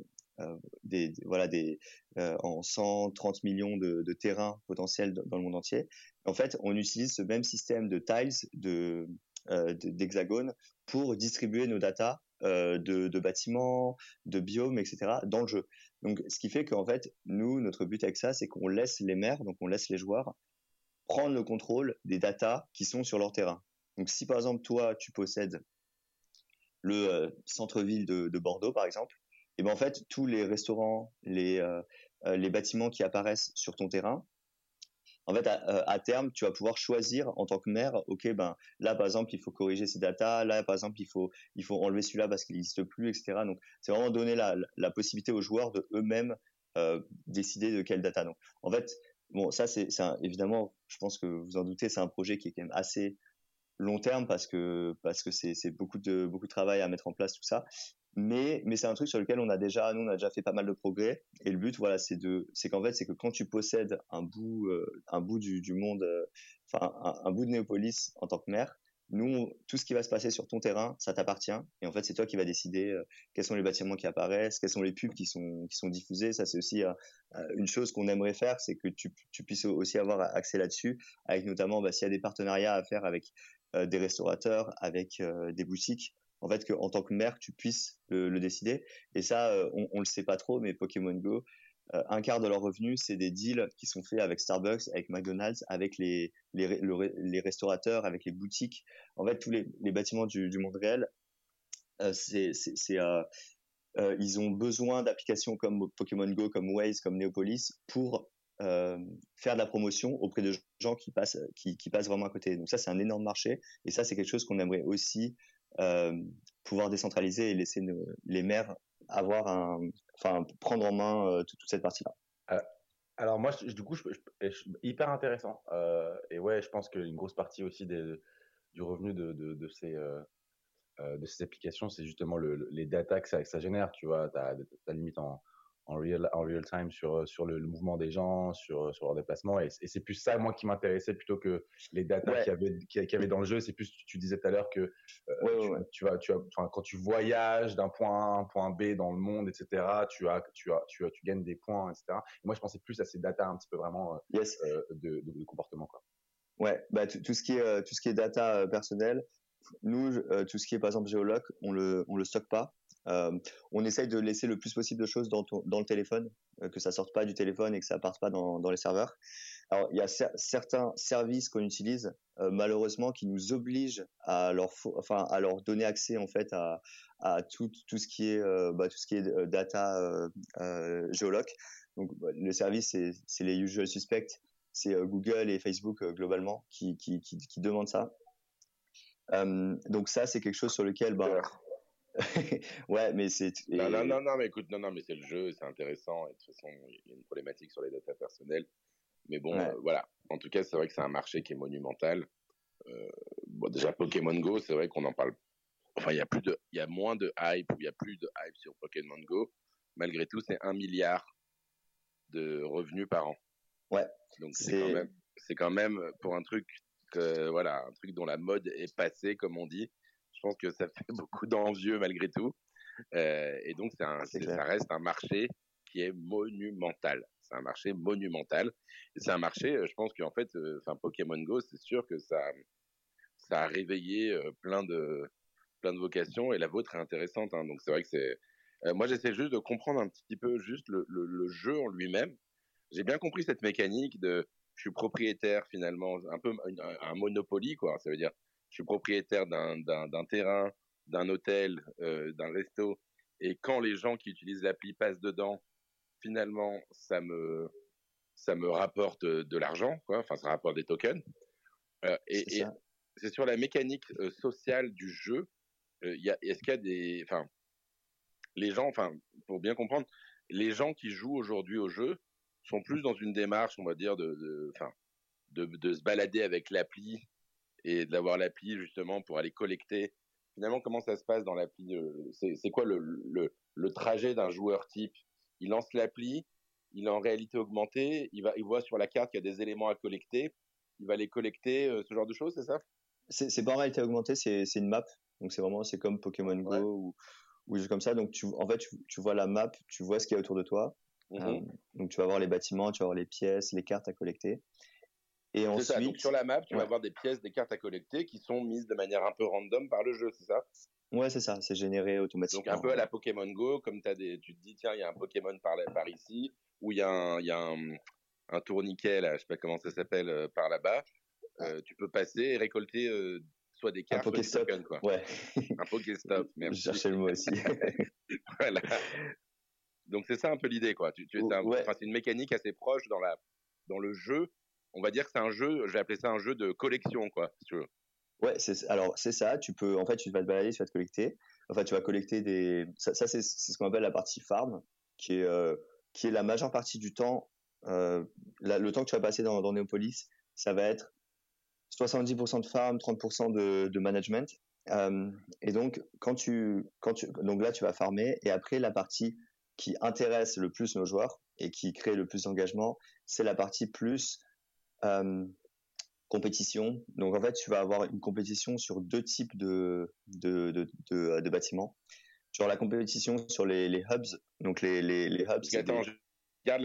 en 130 millions de terrains potentiels dans le monde entier. En fait, on utilise ce même système de tiles, d'hexagones pour distribuer nos datas de bâtiments, de biomes, etc. dans le jeu. Donc, ce qui fait qu'en fait, nous, notre but avec ça, c'est qu'on laisse les maires, donc on laisse les joueurs prendre le contrôle des datas qui sont sur leur terrain. Donc, si par exemple, toi, tu possèdes le centre-ville de Bordeaux, par exemple, et ben en fait, tous les restaurants, les bâtiments qui apparaissent sur ton terrain, en fait, à terme, tu vas pouvoir choisir en tant que maire, ok, ben là par exemple, il faut corriger ces datas, là par exemple, il faut enlever celui-là parce qu'il n'existe plus, etc. Donc, c'est vraiment donner la possibilité aux joueurs de eux-mêmes décider de quelle data. Donc, en fait, bon, ça évidemment, je pense que vous en doutez, c'est un projet qui est quand même assez long terme parce que c'est beaucoup de travail à mettre en place tout ça. Mais c'est un truc sur lequel on a déjà fait pas mal de progrès. Et le but, voilà, c'est qu'en fait, c'est que quand tu possèdes un bout du monde, enfin, un bout de Néopolis en tant que maire, nous, tout ce qui va se passer sur ton terrain, ça t'appartient. Et en fait, c'est toi qui vas décider quels sont les bâtiments qui apparaissent, quelles sont les pubs qui sont diffusées. Ça, c'est aussi une chose qu'on aimerait faire, c'est que tu puisses aussi avoir accès là-dessus, avec notamment, s'il y a des partenariats à faire avec des restaurateurs, avec des boutiques. En fait, qu'en tant que maire, tu puisses le décider. Et ça, on le sait pas trop, mais Pokémon Go, un quart de leurs revenus, c'est des deals qui sont faits avec Starbucks, avec McDonald's, avec les restaurateurs, avec les boutiques. En fait, tous les bâtiments du monde réel, ils ont besoin d'applications comme Pokémon Go, comme Waze, comme Neopolis pour faire de la promotion auprès de gens qui passent vraiment à côté. Donc ça, c'est un énorme marché. Et ça, c'est quelque chose qu'on aimerait aussi pouvoir décentraliser et laisser les maires prendre en main toute cette partie-là. Alors moi, du coup, hyper intéressant. Et ouais, je pense qu'une grosse partie aussi du revenu de ces applications, c'est justement les data que ça génère. Tu vois, t'as limite en real time sur le mouvement des gens, sur leur déplacement. Et c'est plus ça, moi, qui m'intéressait plutôt que les data qu'il y avait dans le jeu. C'est plus, tu disais tout à l'heure que quand tu voyages d'un point A à un point B dans le monde, etc., tu gagnes des points, etc. Et moi, je pensais plus à ces data un petit peu vraiment de comportement, quoi. Ouais, tout ce qui est data personnelle, nous, tout ce qui est par exemple géoloc, on le stocke pas. On essaye de laisser le plus possible de choses dans le téléphone, que ça sorte pas du téléphone et que ça parte pas dans les serveurs. Alors il y a certains services qu'on utilise malheureusement qui nous obligent à leur donner accès en fait à tout ce qui est data géoloc. Donc le service c'est les usual suspects, c'est Google et Facebook globalement qui demandent ça. Donc ça c'est quelque chose sur lequel ouais, mais c'est non, mais écoute, non, mais c'est le jeu, c'est intéressant et de toute façon il y a une problématique sur les data personnelles, mais bon, voilà, en tout cas c'est vrai que c'est un marché qui est monumental. Déjà Pokémon Go, c'est vrai qu'on en parle, enfin il y a moins de hype, ou il y a plus de hype sur Pokémon Go, malgré tout c'est 1 milliard de revenus par an. Ouais, donc c'est quand même pour un truc un truc dont la mode est passée, comme on dit. Je pense que ça fait beaucoup d'envieux malgré tout. Et donc, ça reste un marché qui est monumental. C'est un marché monumental. Et c'est un marché, je pense qu'en fait, Pokémon Go, c'est sûr que ça a réveillé plein de vocations, et la vôtre est intéressante. Hein. Donc, c'est vrai que moi, j'essaie juste de comprendre un petit peu juste le jeu en lui-même. J'ai bien compris cette mécanique je suis propriétaire finalement, un peu un Monopoly, quoi. Ça veut dire, je suis propriétaire d'un terrain, d'un hôtel, d'un resto, et quand les gens qui utilisent l'appli passent dedans, finalement, ça me rapporte de l'argent, quoi. Enfin, ça rapporte des tokens. Et c'est sur la mécanique sociale du jeu. Est-ce qu'il y a des, les gens, pour bien comprendre, les gens qui jouent aujourd'hui au jeu sont plus dans une démarche, on va dire, de se balader avec l'appli et d'avoir l'appli justement pour aller collecter. Finalement, comment ça se passe dans l'appli? C'est quoi le trajet d'un joueur type? Il lance l'appli, il est en réalité augmentée, il voit sur la carte qu'il y a des éléments à collecter, il va les collecter, ce genre de choses, c'est ça? C'est pas en réalité augmentée, c'est une map. Donc c'est comme Pokémon Go ou des choses comme ça. Donc tu vois la map, tu vois ce qu'il y a autour de toi. Donc tu vas voir les bâtiments, tu vas voir les pièces, les cartes à collecter. Et ensuite, ça. Donc sur la map, tu vas voir des pièces, des cartes à collecter qui sont mises de manière un peu random par le jeu, c'est ça? Ouais, c'est ça, c'est généré automatiquement. Donc un peu à la Pokémon Go, comme tu te dis, tiens, il y a un Pokémon par ici, ou il y a un tourniquet, là, je sais pas comment ça s'appelle, par là-bas. Tu peux passer et récolter soit des cartes, soit des tokens, quoi. Ouais. Un Pokéstop, merci. Je cherchais le mot aussi. Voilà. Donc c'est ça un peu l'idée, quoi. C'est une mécanique assez proche dans le jeu, on va dire que c'est un jeu, je vais appeler ça un jeu de collection, quoi, si tu veux. Ouais, c'est ça. Tu vas te balader, tu vas te collecter. Enfin, tu vas collecter ça c'est ce qu'on appelle la partie farm, qui est la majeure partie du temps. Le temps que tu vas passer dans Neopolis, ça va être 70% de farm, 30% de management. Et donc, donc là, tu vas farmer. Et après, la partie qui intéresse le plus nos joueurs et qui crée le plus d'engagement, c'est la partie plus compétition. Donc en fait, tu vas avoir une compétition sur deux types de bâtiments. Tu auras la compétition sur les hubs. Donc les hubs. Attends, je regarde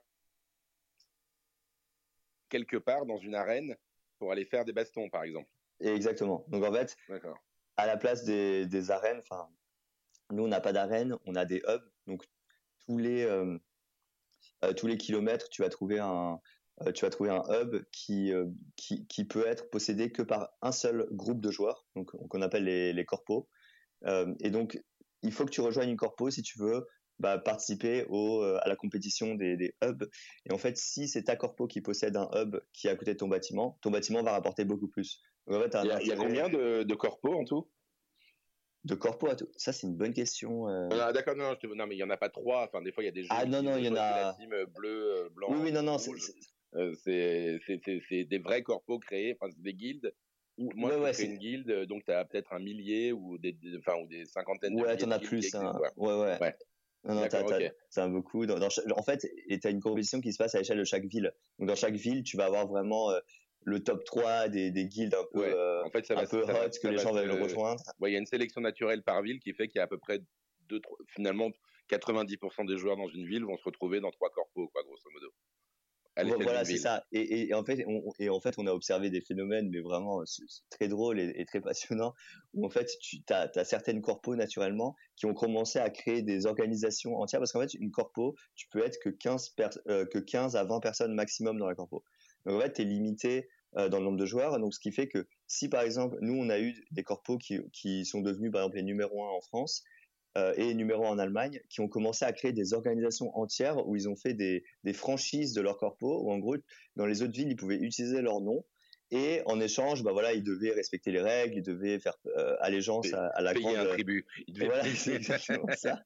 quelque part dans une arène pour aller faire des bastons, par exemple. Exactement. Donc en fait, à la place des arènes, enfin, nous on n'a pas d'arène, on a des hubs. Donc tous les kilomètres, tu vas trouver un hub qui peut être possédé que par un seul groupe de joueurs, donc qu'on appelle les corpos. Et donc, il faut que tu rejoignes une corpo si tu veux participer à la compétition des hubs. Et en fait, si c'est ta corpo qui possède un hub qui est à côté de ton bâtiment va rapporter beaucoup plus. Donc, en fait, il y a combien de corpos en tout? De corpo à tout. Ça, c'est une bonne question. D'accord, non, mais il y en a pas 3. Enfin, des fois, il y a des jeux. Ah non, il y en a. La team bleu, blanc. Oui, non, rouge. C'est des vrais corpos créés. Enfin, c'est des guildes. Moi, je crée une guilde, donc tu as peut-être un millier ou des cinquantaines de milliers. Ouais, t'en as plus. Hein. Ouais. Non, t'as beaucoup. En fait, t'as une compétition qui se passe à l'échelle de chaque ville. Donc, dans chaque ville, tu vas avoir vraiment le top 3 des guildes un peu, en fait, hot que les gens veulent rejoindre. Ouais, il y a une sélection naturelle par ville qui fait qu'il y a à peu près finalement 90% des joueurs dans une ville vont se retrouver dans 3 corpos, quoi, grosso modo. Voilà, c'est ça. Et en fait, on a observé des phénomènes, mais vraiment c'est très drôle et très passionnant, où en fait, t'as certaines corpos naturellement qui ont commencé à créer des organisations entières, parce qu'en fait, une corpo, tu peux être que 15 à 20 personnes maximum dans la corpo. Donc en fait, t'es limité dans le nombre de joueurs. Donc ce qui fait que si par exemple, nous on a eu des corpos qui sont devenus par exemple les numéros 1 en France, et numéro 1 en Allemagne, qui ont commencé à créer des organisations entières où ils ont fait des franchises de leur corpo, où en gros, dans les autres villes, ils pouvaient utiliser leur nom. Et en échange, ils devaient respecter les règles, ils devaient faire allégeance à la payer grande... un tribut. Voilà, c'est exactement ça.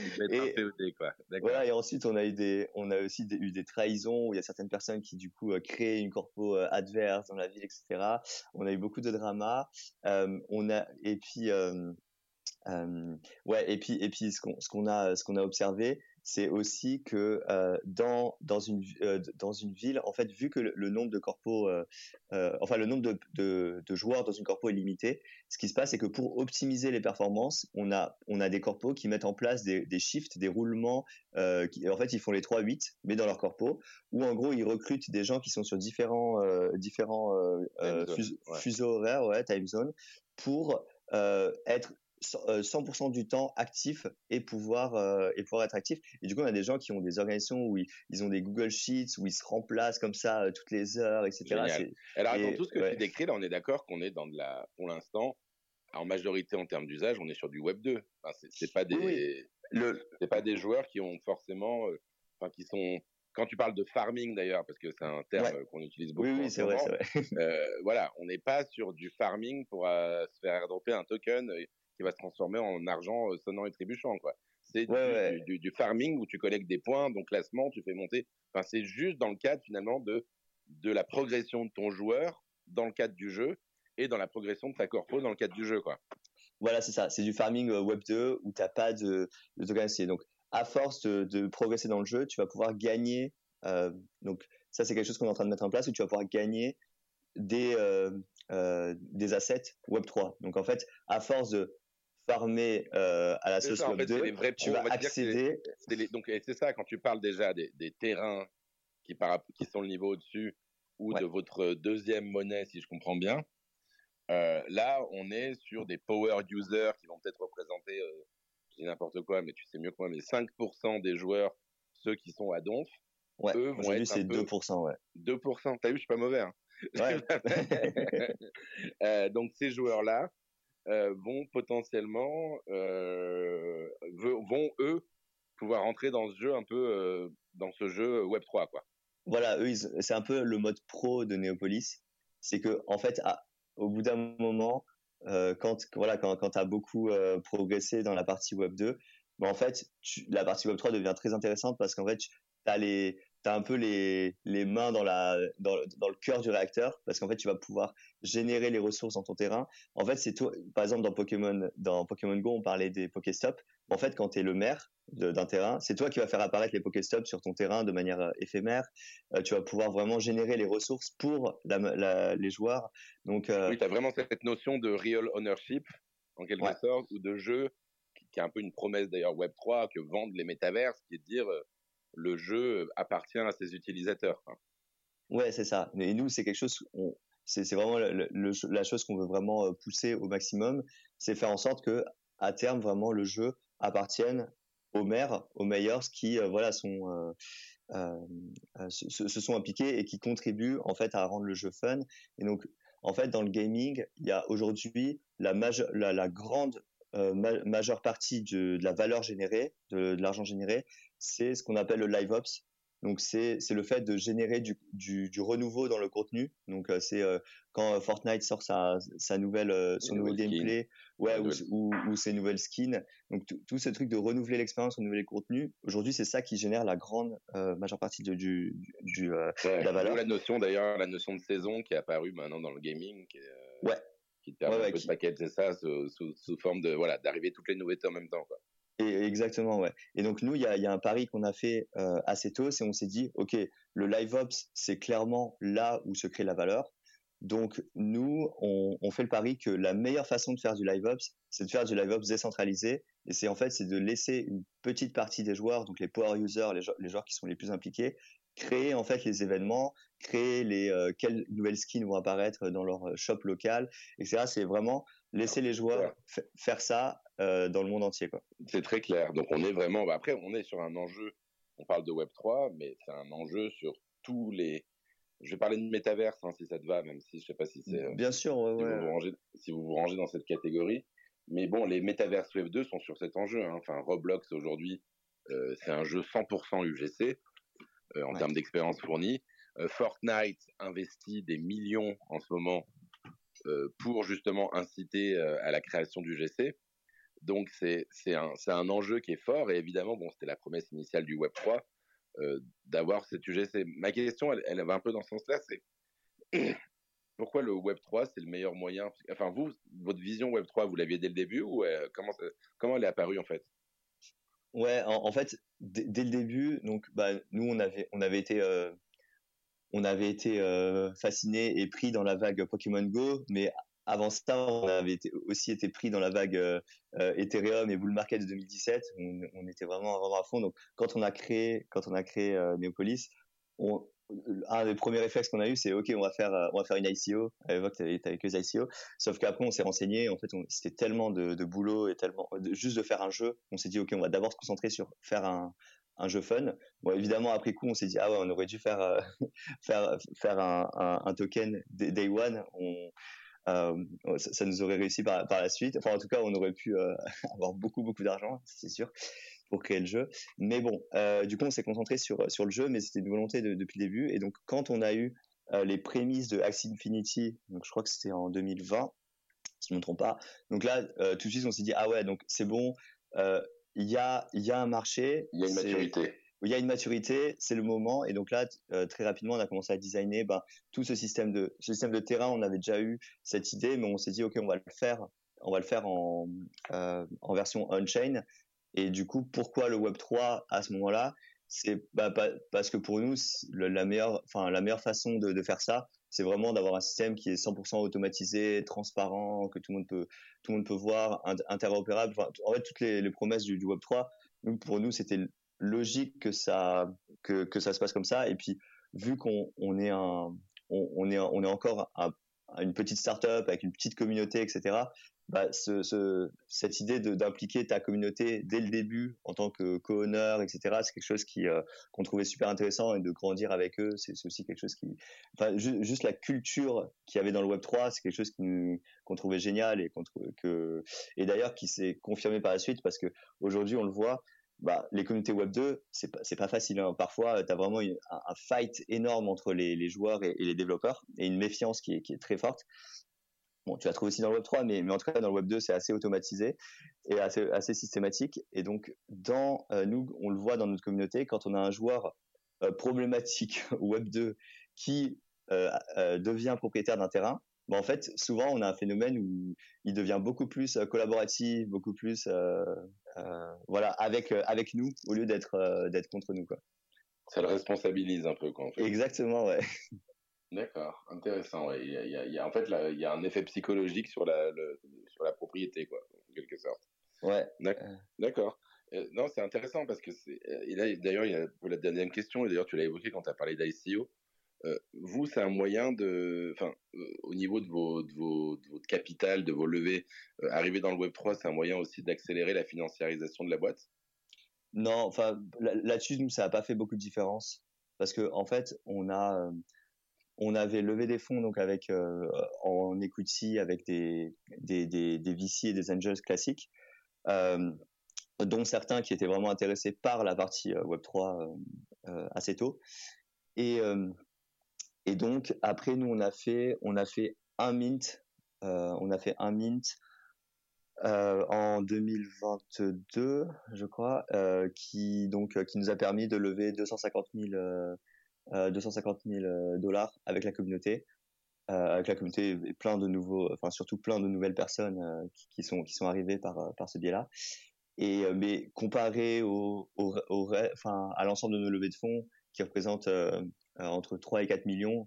Et ensuite, on a aussi eu des trahisons où il y a certaines personnes qui, du coup, créent une corpo adverse dans la ville, etc. On a eu beaucoup de dramas. Et puis ce qu'on a observé, c'est aussi que dans une ville, en fait, vu que le nombre de corpos, le nombre de joueurs dans une corpo est limité, ce qui se passe, c'est que pour optimiser les performances, on a des corpos qui mettent en place des shifts, des roulements, en fait, ils font les 3-8, mais dans leur corpo, où en gros, ils recrutent des gens qui sont sur différents fuseaux horaires, time zone, pour être 100% du temps actif et pouvoir être actif. Et du coup, on a des gens qui ont des organisations où ils ont des Google Sheets où ils se remplacent comme ça toutes les heures, etc. Alors, attends, tout ce que tu décris là, on est d'accord qu'on est pour l'instant, en majorité en termes d'usage, on est sur du Web 2. Enfin, c'est pas c'est pas des joueurs qui ont forcément, qui sont. Quand tu parles de farming d'ailleurs, parce que c'est un terme qu'on utilise beaucoup. Oui, c'est vrai. Voilà, on n'est pas sur du farming pour se faire airdropper un token qui va se transformer en argent sonnant et trébuchant, quoi. C'est du farming où tu collectes des points, donc classement, tu fais monter. Enfin, c'est juste dans le cadre finalement de la progression de ton joueur dans le cadre du jeu et dans la progression de ta corpo dans le cadre du jeu, quoi. Voilà, c'est ça. C'est du farming Web 2 où t'as pas de token. Donc, à force de progresser dans le jeu, tu vas pouvoir gagner. Donc, ça, c'est quelque chose qu'on est en train de mettre en place où tu vas pouvoir gagner des assets Web 3. Donc, en fait, à force de farmer à la sauce Web 2, tu vas accéder. C'est ça, quand tu parles déjà des terrains qui sont le niveau au-dessus ou de votre deuxième monnaie, si je comprends bien. Là, on est sur des power users qui vont peut-être représenter, je dis n'importe quoi, mais tu sais mieux que moi, mais 5% des joueurs, ceux qui sont à Donf, eux vont être c'est 2%, 2%, t'as vu, je suis pas mauvais, hein. Donc, ces joueurs-là vont potentiellement, vont eux pouvoir entrer dans ce jeu un peu, dans ce jeu Web 3, quoi. voilà, eux, c'est un peu le mode pro de Neopolis. C'est que, en fait, au bout d'un moment, quand tu as beaucoup progressé dans la partie Web 2, en fait, la partie Web 3 devient très intéressante parce qu'en fait, t'as un peu les mains dans le cœur du réacteur parce qu'en fait, tu vas pouvoir générer les ressources dans ton terrain. En fait, c'est toi, par exemple, dans Pokémon Go, on parlait des Pokéstops. En fait, quand tu es le maire d'un terrain, c'est toi qui vas faire apparaître les Pokéstops sur ton terrain de manière éphémère. Tu vas pouvoir vraiment générer les ressources pour les joueurs. Donc, oui, tu as vraiment cette notion de real ownership, en quelque sorte, ou de jeu, qui est un peu une promesse d'ailleurs Web3 que vendent les métaverses, qui est de dire le jeu appartient à ses utilisateurs. Ouais, c'est ça. Et nous, c'est quelque chose, c'est vraiment la chose qu'on veut vraiment pousser au maximum, c'est faire en sorte que à terme, vraiment, le jeu appartienne aux maires, aux mayors qui se sont impliqués et qui contribuent en fait à rendre le jeu fun. Et donc, en fait, dans le gaming, il y a aujourd'hui la grande majeure partie de la valeur générée, de l'argent généré, c'est ce qu'on appelle le live ops. Donc c'est le fait de générer du renouveau dans le contenu. Donc c'est quand Fortnite sort son nouveau gameplay, ou ses nouvelles skins. Donc tout ce truc de renouveler l'expérience, renouveler le contenu. Aujourd'hui, c'est ça qui génère la grande majeure partie de la valeur. La notion d'ailleurs, la notion de saison qui est apparue maintenant dans le gaming, qui permet un peu de packager ça sous forme de d'arriver toutes les nouveautés en même temps, quoi. Et exactement, ouais. Et donc nous, il y a un pari qu'on a fait assez tôt, c'est on s'est dit, ok, le live ops, c'est clairement là où se crée la valeur. Donc nous, on fait le pari que la meilleure façon de faire du live ops, c'est de faire du live ops décentralisé. Et c'est de laisser une petite partie des joueurs, donc les power users, les joueurs qui sont les plus impliqués, créer en fait les événements, créer quelles nouvelles skins vont apparaître dans leur shop local, etc. C'est vraiment laisser les joueurs faire ça dans le monde entier, quoi. C'est très clair. Donc on est vraiment, après on est sur un enjeu, on parle de Web3, mais c'est un enjeu sur tous les... Je vais parler de métaverse, si ça te va, même si je sais pas si c'est... Bien sûr, si vous vous rangez dans cette catégorie. Mais bon, les métaverses Web 2 sont sur cet enjeu. Enfin, Roblox aujourd'hui, c'est un jeu 100% UGC en termes d'expérience fournie. Fortnite investit des millions en ce moment pour justement inciter à la création du GC. Donc c'est un enjeu qui est fort et évidemment c'était la promesse initiale du Web 3 d'avoir cet UGC. Ma question elle va un peu dans ce sens-là, c'est pourquoi le Web 3 c'est le meilleur moyen? Enfin votre vision Web 3 vous l'aviez dès le début ou comment elle est apparue en fait? Ouais, en fait dès le début, donc nous on avait été fascinés et pris dans la vague Pokémon Go, mais avant ça, on avait aussi été pris dans la vague Ethereum et bull market de 2017. On était vraiment à fond. Donc, quand on a créé Neopolis, un des premiers réflexes qu'on a eu, c'est OK, on va faire une ICO. À l'époque, t'avais que les ICO. Sauf qu'après, on s'est renseigné. En fait, c'était tellement de boulot et tellement juste de faire un jeu. On s'est dit OK, on va d'abord se concentrer sur faire un jeu fun. Bon, évidemment, après coup, on s'est dit ah ouais, on aurait dû faire un token day one. Ça nous aurait réussi par la suite. Enfin, en tout cas, on aurait pu avoir beaucoup d'argent, c'est sûr, pour créer le jeu. Mais bon, du coup, on s'est concentré sur le jeu, mais c'était une volonté depuis le début. Et donc, quand on a eu les prémices de Axie Infinity, donc je crois que c'était en 2020, si je ne me trompe pas. Donc là, tout de suite, on s'est dit ah ouais, donc c'est bon. Il y a un marché. Il y a une maturité. Il y a une maturité, c'est le moment. Et donc là, très rapidement, on a commencé à designer tout ce système de terrain. On avait déjà eu cette idée, mais on s'est dit, OK, on va le faire en version on-chain. Et du coup, pourquoi le Web3 à ce moment-là? C'est parce que pour nous, la meilleure façon de faire ça, c'est vraiment d'avoir un système qui est 100% automatisé, transparent, que tout le monde peut voir, interopérable. Enfin, en fait, toutes les promesses du Web3, pour nous, c'était logique que ça se passe comme ça. Et puis vu qu'on est encore une petite start-up avec une petite communauté, etc. Cette idée d'impliquer ta communauté dès le début en tant que co-owner, etc. C'est quelque chose qu'on trouvait super intéressant, et de grandir avec eux, c'est aussi quelque chose juste la culture qu'il y avait dans le Web3, c'est quelque chose qu'on trouvait génial et d'ailleurs qui s'est confirmé par la suite, parce que aujourd'hui on le voit. les communautés Web 2, c'est pas facile, hein. Parfois, tu as vraiment un fight énorme entre les joueurs et les développeurs, et une méfiance qui est très forte. Bon, tu la trouves aussi dans le Web 3, mais en tout cas, dans le Web 2, c'est assez automatisé et assez systématique. Et donc, nous, on le voit dans notre communauté, quand on a un joueur problématique Web 2 qui devient propriétaire d'un terrain, en fait, souvent, on a un phénomène où il devient beaucoup plus collaboratif, beaucoup plus avec nous, au lieu d'être contre nous, quoi. Ça le responsabilise un peu, quoi, en fait. Exactement, ouais. D'accord, intéressant. Ouais. En fait, là, il y a un effet psychologique sur sur la propriété, quoi, en quelque sorte. Ouais. D'accord. Non, c'est intéressant parce que et là, d'ailleurs, il y a la deuxième question, et d'ailleurs, tu l'as évoqué quand tu as parlé d'ICO. Vous, c'est un moyen au niveau de votre capital, de vos levées, arriver dans le Web3, c'est un moyen aussi d'accélérer la financiarisation de la boîte? Non, enfin, là-dessus, nous, ça n'a pas fait beaucoup de différence parce que, en fait, on avait levé des fonds donc en equity avec des VC et des angels classiques, dont certains qui étaient vraiment intéressés par la partie Web3 assez tôt. Et donc après nous on a fait un mint, en 2022, je crois, qui nous a permis de lever 250 000 dollars avec la communauté. Et plein de nouveaux, enfin surtout plein de nouvelles personnes qui sont arrivées par ce biais-là. Et mais comparé à l'ensemble de nos levées de fonds qui représentent entre 3 et 4 millions,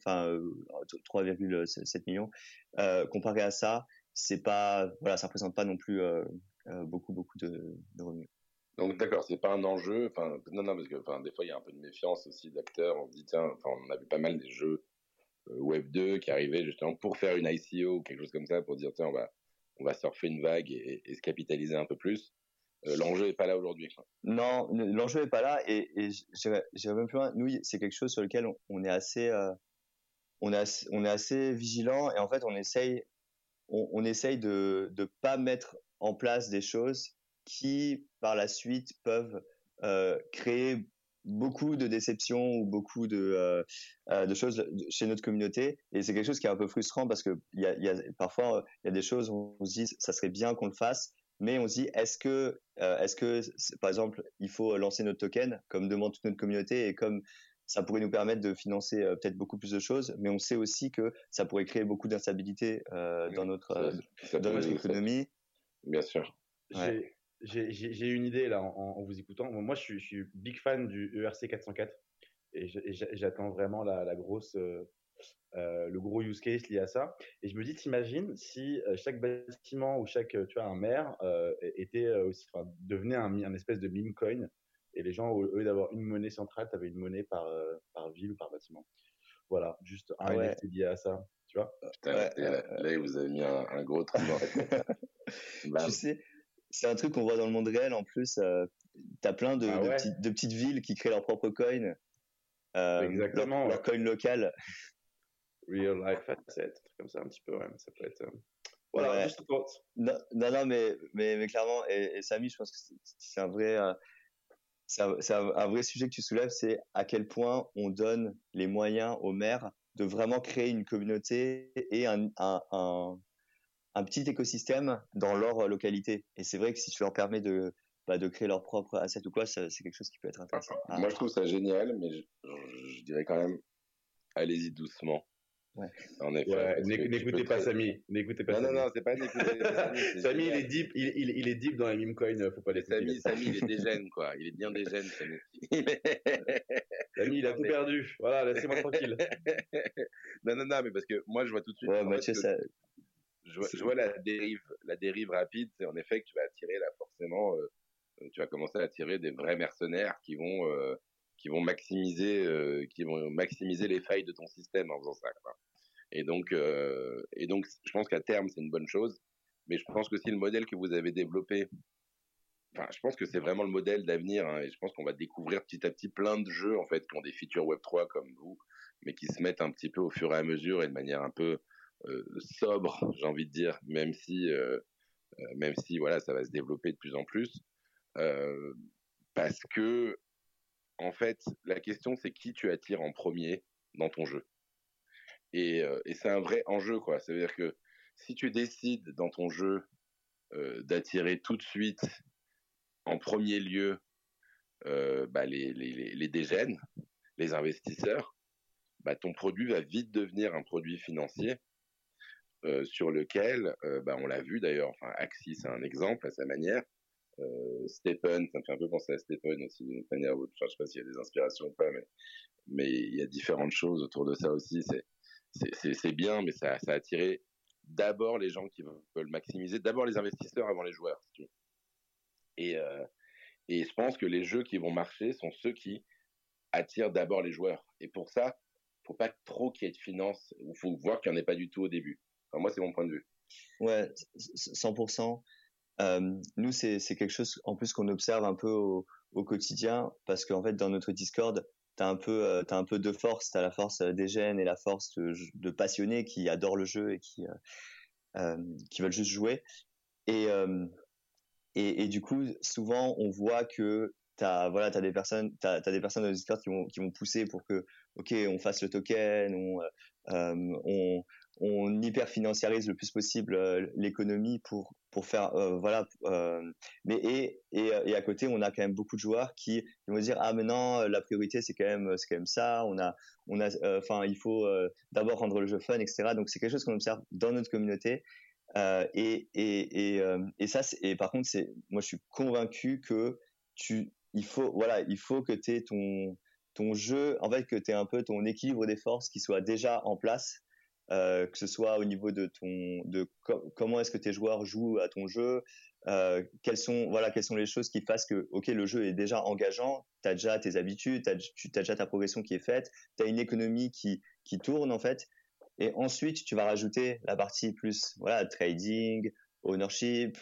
3,7 millions, comparé à ça, ça représente pas non plus beaucoup de revenus. Donc d'accord, c'est pas un enjeu. Non, parce que des fois il y a un peu de méfiance aussi d'acteurs. On se dit tiens, on a vu pas mal des jeux Web 2 qui arrivaient justement pour faire une ICO ou quelque chose comme ça, pour dire tiens, on va surfer une vague et se capitaliser un peu plus. L'enjeu est pas là aujourd'hui, quoi. Non, l'enjeu est pas là, et j'irais même plus loin. Nous, c'est quelque chose sur lequel on est assez vigilant, et en fait on essaye de pas mettre en place des choses qui par la suite peuvent créer beaucoup de déceptions ou beaucoup de choses chez notre communauté. Et c'est quelque chose qui est un peu frustrant parce que parfois il y a des choses où on se dit ça serait bien qu'on le fasse, mais on se dit est-ce que par exemple il faut lancer notre token comme demande toute notre communauté, et comme ça pourrait nous permettre de financer peut-être beaucoup plus de choses, mais on sait aussi que ça pourrait créer beaucoup d'instabilité dans notre économie. Bien sûr. Ouais. J'ai une idée là en vous écoutant. Moi, je suis big fan du ERC 404 et j'attends vraiment la grosse, le gros use case lié à ça. Et je me dis, t'imagines si chaque bâtiment ou un maire devenait un espèce de meme coin, et les gens, au lieu d'avoir une monnaie centrale, t'avais une monnaie par ville ou par bâtiment. Voilà, juste un NFT lié à ça, tu vois. Putain, là, vous avez mis un gros trou dans la tête. Tu sais, c'est un truc qu'on voit dans le monde réel en plus. T'as plein de petites villes qui créent leur propre coin. Exactement. Leur coin local. Real life asset, un truc comme ça, un petit peu, ouais. Ça peut être. Voilà, juste pour. Non, mais clairement, et Samy, je pense que c'est un vrai. C'est un vrai sujet que tu soulèves, c'est à quel point on donne les moyens aux maires de vraiment créer une communauté et un petit écosystème dans leur localité. Et c'est vrai que si tu leur permets de créer leur propre asset ou quoi, c'est quelque chose qui peut être intéressant. Moi, je trouve ça génial, mais je dirais quand même, allez-y doucement. Ouais. En effet. Ouais, n'écoutez pas Samy. N'écoutez pas Samy. Non, c'est pas n'écoutez pas Samy. Samy, il est deep dans les meme coins, faut pas l'écouter. Samy, il est dégène, quoi. Il est bien dégène, Samy. Samy, il a tout perdu. Voilà, laissez-moi tranquille. Non, mais parce que moi, je vois tout de suite. Ouais, Mathieu, ça. Je vois la dérive rapide, c'est en effet que tu vas attirer là forcément, tu vas commencer à attirer des vrais mercenaires qui vont maximiser les failles de ton système en faisant ça, quoi. Et donc, je pense qu'à terme c'est une bonne chose, mais je pense que si le modèle que vous avez développé, je pense que c'est vraiment le modèle d'avenir, hein, et je pense qu'on va découvrir petit à petit plein de jeux en fait qui ont des features Web3 comme vous, mais qui se mettent un petit peu au fur et à mesure et de manière un peu sobre, j'ai envie de dire, même si voilà, ça va se développer de plus en plus. parce que, en fait, la question, c'est qui tu attires en premier dans ton jeu. Et c'est un vrai enjeu, quoi. Ça veut dire que si tu décides dans ton jeu d'attirer tout de suite, en premier lieu, les dégènes, les investisseurs, ton produit va vite devenir un produit financier sur lequel, on l'a vu d'ailleurs, enfin Axie c'est un exemple à sa manière, Stephen, ça me fait un peu penser à Stephen aussi d'une manière, enfin je sais pas s'il y a des inspirations ou pas, mais il y a différentes choses autour de ça aussi, c'est bien, mais ça a attiré d'abord les gens qui veulent maximiser, d'abord les investisseurs avant les joueurs, si tu veux. Et je pense que les jeux qui vont marcher sont ceux qui attirent d'abord les joueurs. Et pour ça, faut pas trop qu'il y ait de finances, il faut voir qu'il n'y en ait pas du tout au début. Enfin, moi, c'est mon point de vue. Ouais, 100%. Nous, c'est quelque chose en plus qu'on observe un peu au quotidien, parce qu'en fait, dans notre Discord, t'as un peu deux forces. T'as la force des gènes et la force de passionnés qui adorent le jeu et qui veulent juste jouer. Et du coup, souvent, on voit que t'as des personnes dans le Discord qui vont pousser pour que, ok, on fasse le token, on hyper financiarise le plus possible l'économie pour faire mais à côté on a quand même beaucoup de joueurs qui vont dire ah mais non, la priorité c'est quand même ça, il faut d'abord rendre le jeu fun, etc. Donc c'est quelque chose qu'on observe dans notre communauté. Et ça, et par contre, moi je suis convaincu que il faut que t'aies ton jeu, en fait, que t'aies un peu ton équilibre des forces qui soit déjà en place, que ce soit au niveau de comment est-ce que tes joueurs jouent à ton jeu, quelles sont les choses qui fassent que, ok, le jeu est déjà engageant, t'as déjà tes habitudes, t'as déjà ta progression qui est faite, t'as une économie qui tourne en fait. Et ensuite, tu vas rajouter la partie plus, trading, ownership,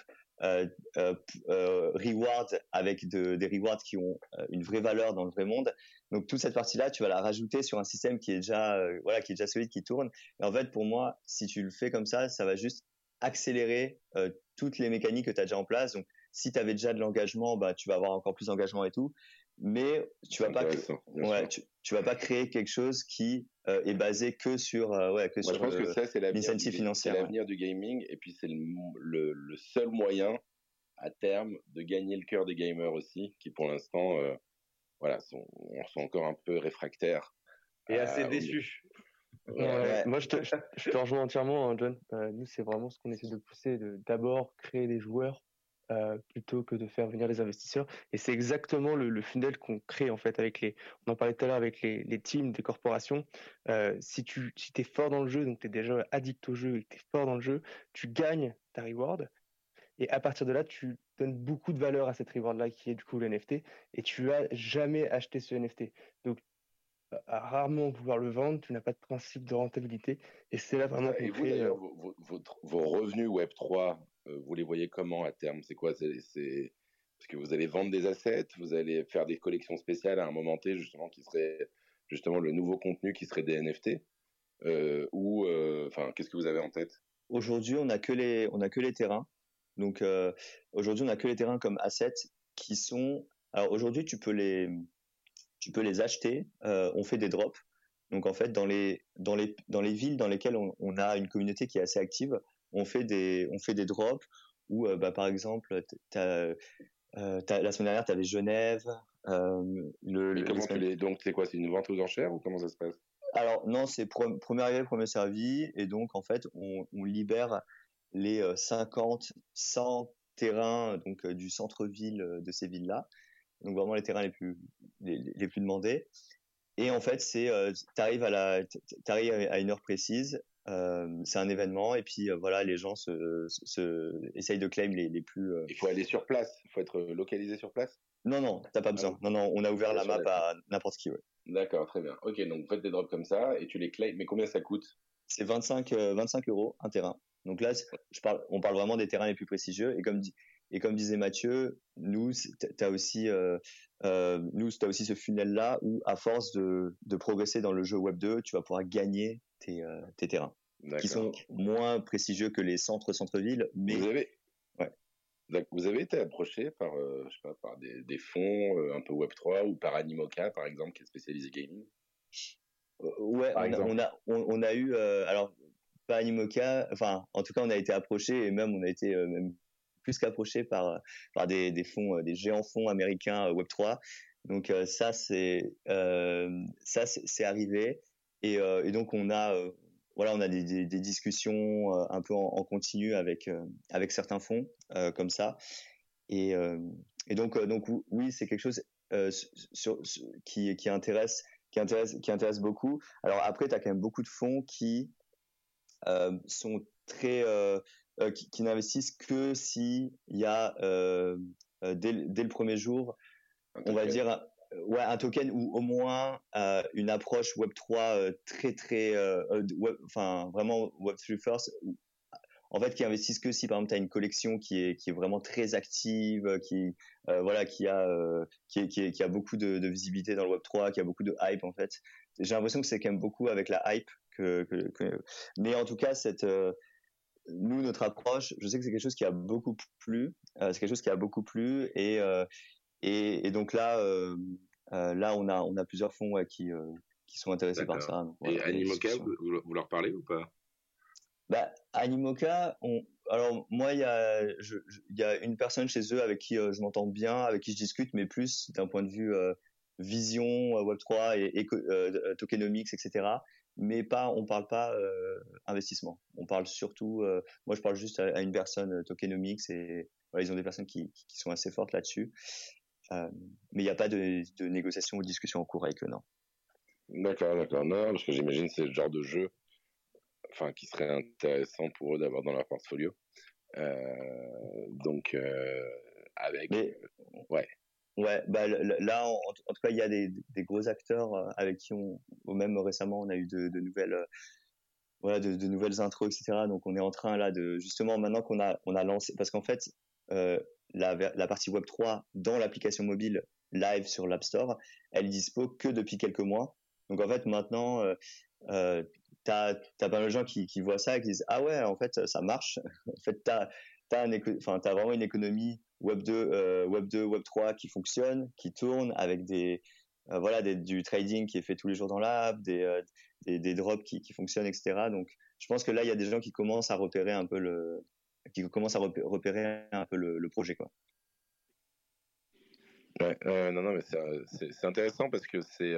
reward avec des rewards qui ont une vraie valeur dans le vrai monde. Donc toute cette partie-là, tu vas la rajouter sur un système qui est déjà, qui est déjà solide, qui tourne. Et en fait, pour moi, si tu le fais comme ça va juste accélérer toutes les mécaniques que tu as déjà en place. Donc si tu avais déjà de l'engagement, tu vas avoir encore plus d'engagement et tout. Mais tu vas pas, tu vas pas créer quelque chose qui est basé que sur je pense que ça c'est l'incentive financière. C'est l'avenir du gaming, et puis c'est le seul moyen à terme de gagner le cœur des gamers aussi, qui pour l'instant sont encore un peu réfractaires et assez déçus. Moi je te rejoins entièrement, hein, John. Nous c'est vraiment ce qu'on essaie de pousser, de d'abord créer des joueurs plutôt que de faire venir les investisseurs. Et c'est exactement le funnel qu'on crée en fait on en parlait tout à l'heure avec les teams des corporations. Si t'es fort dans le jeu, donc t'es déjà addict au jeu et que t'es fort dans le jeu, tu gagnes ta reward. Et à partir de là, tu donnes beaucoup de valeur à cette reward-là qui est du coup le NFT. Et tu vas jamais acheter ce NFT. Donc à rarement vouloir le vendre, tu n'as pas de principe de rentabilité. Et c'est là vraiment qu'on crée... d'ailleurs, vos revenus Web3, vous les voyez comment à terme? C'est quoi? C'est parce que vous allez vendre des assets, vous allez faire des collections spéciales à un moment T, justement, qui serait justement le nouveau contenu qui serait des NFT, ou qu'est-ce que vous avez en tête? Aujourd'hui, on a que les terrains. Donc aujourd'hui, on a que les terrains comme assets qui sont. Alors aujourd'hui, tu peux les acheter. On fait des drops. Donc en fait, dans les villes dans lesquelles on a une communauté qui est assez active, on fait des drops où par exemple, la semaine dernière, tu avais Genève. Donc c'est quoi? C'est une vente aux enchères ou comment ça se passe? Alors non, c'est premier arrivé, premier servi, et donc en fait, on libère les 50, 100 terrains donc du centre-ville de ces villes-là. Donc vraiment les terrains les plus demandés. Et en fait, t'arrives à une heure précise, c'est un événement, et puis les gens essayent de claim les plus. Il faut aller sur place, il faut être localisé sur place. Non, t'as pas besoin. Non, on a ouvert la map à n'importe qui. Ouais. D'accord, très bien. Ok, donc vous faites des drops comme ça et tu les claims. Mais combien ça coûte? C'est 25 euros un terrain. Donc là, on parle vraiment des terrains les plus prestigieux. Et comme disait Mathieu, nous, t'as aussi ce funnel-là où, à force de progresser dans le jeu Web 2, tu vas pouvoir gagner tes terrains. D'accord. Qui sont moins prestigieux que les centres-villes. Mais... Vous avez... Ouais. Vous avez été approché par, je sais pas, par des fonds un peu Web3 ou par Animoca, par exemple, qui est spécialisé gaming? Ouais, on a eu, alors pas Animoca, enfin en tout cas on a été approché et même on a été même plus qu'approché par des fonds, des géants fonds américains Web3. Donc c'est arrivé et donc on a voilà, on a des discussions un peu en continu avec certains fonds comme ça et donc oui, c'est quelque chose qui intéresse beaucoup. Alors après, tu as quand même beaucoup de fonds qui sont très qui n'investissent que si il y a dès le premier jour, on va dire ouais, un token ou au moins une approche Web3 très enfin vraiment Web3 first. En fait, qui investissent que si par exemple tu as une collection qui est vraiment très active, voilà, qui a beaucoup de visibilité dans le Web3, qui a beaucoup de hype en fait. J'ai l'impression que c'est quand même beaucoup avec la hype mais en tout cas nous, notre approche, je sais que c'est quelque chose qui a beaucoup plu. C'est quelque chose qui a beaucoup plu et donc là on a plusieurs fonds qui sont intéressés par ça. Donc, voilà, et Animoca, vous leur parlez ou pas? Bah, Animoca, alors moi il y a une personne chez eux avec qui je m'entends bien, avec qui je discute, mais plus d'un point de vue vision Web3 et tokenomics, etc. Mais on parle pas investissement. On parle surtout, moi je parle juste à une personne tokenomics et voilà, ils ont des personnes qui sont assez fortes là-dessus. Mais il n'y a pas de négociation ou de discussion en cours avec eux, non. D'accord. Non, parce que j'imagine que c'est le genre de jeu, enfin, qui serait intéressant pour eux d'avoir dans leur portfolio. Donc, avec. Ouais. Ouais, bah là, en tout cas, il y a des gros acteurs avec qui même récemment, on a eu de nouvelles, voilà, de nouvelles intros, etc. Donc, on est en train là justement, maintenant qu'on a lancé, parce qu'en fait, la partie Web3 dans l'application mobile live sur l'App Store, elle est dispo que depuis quelques mois. Donc, en fait, maintenant, t'as pas mal de gens qui voient ça et qui disent ah ouais, en fait ça marche. En fait t'as vraiment une économie Web 2 Web 3 qui fonctionne, qui tourne avec voilà du trading qui est fait tous les jours dans l'app, des drops qui fonctionnent, etc. Donc je pense que là il y a des gens qui commencent à repérer un peu le projet, quoi. Ouais, non, mais c'est intéressant parce que c'est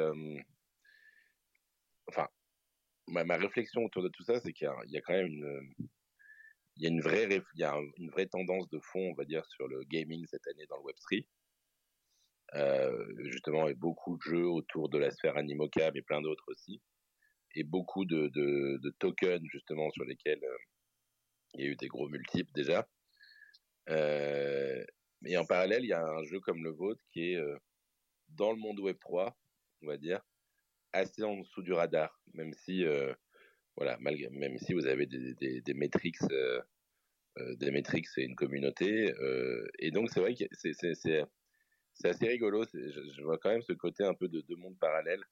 enfin, ma réflexion autour de tout ça, c'est qu'il y a quand même une vraie tendance de fond, on va dire, sur le gaming cette année dans le Web3. Justement, et beaucoup de jeux autour de la sphère Animoca, mais plein d'autres aussi. Et beaucoup de tokens, justement, sur lesquels il y a eu des gros multiples déjà. Et en parallèle, il y a un jeu comme le vôtre qui est dans le monde Web3, on va dire, assez en dessous du radar, même si voilà, même si vous avez des métriques et une communauté, et donc c'est vrai que c'est assez rigolo. Je vois quand même ce côté un peu de deux mondes parallèles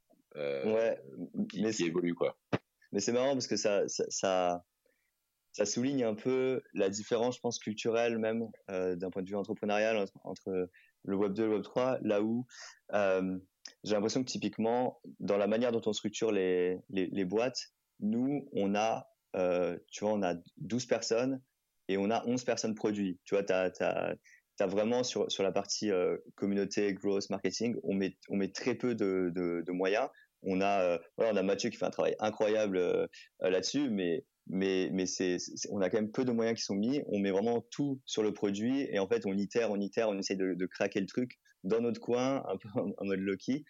qui évoluent, quoi. Mais c'est marrant parce que ça souligne un peu la différence, je pense, culturelle même d'un point de vue entrepreneurial entre le Web 2 et le Web 3, là où j'ai l'impression que typiquement dans la manière dont on structure les boîtes, nous on a tu vois, on a 12 personnes et on a 11 personnes produits. Tu vois, t'as vraiment sur la partie communauté, growth, marketing, on met très peu de moyens. On a Mathieu qui fait un travail incroyable là-dessus, mais on a quand même peu de moyens qui sont mis. On met vraiment tout sur le produit et en fait on itère, on essaye de craquer le truc dans notre coin, un peu en mode Loki.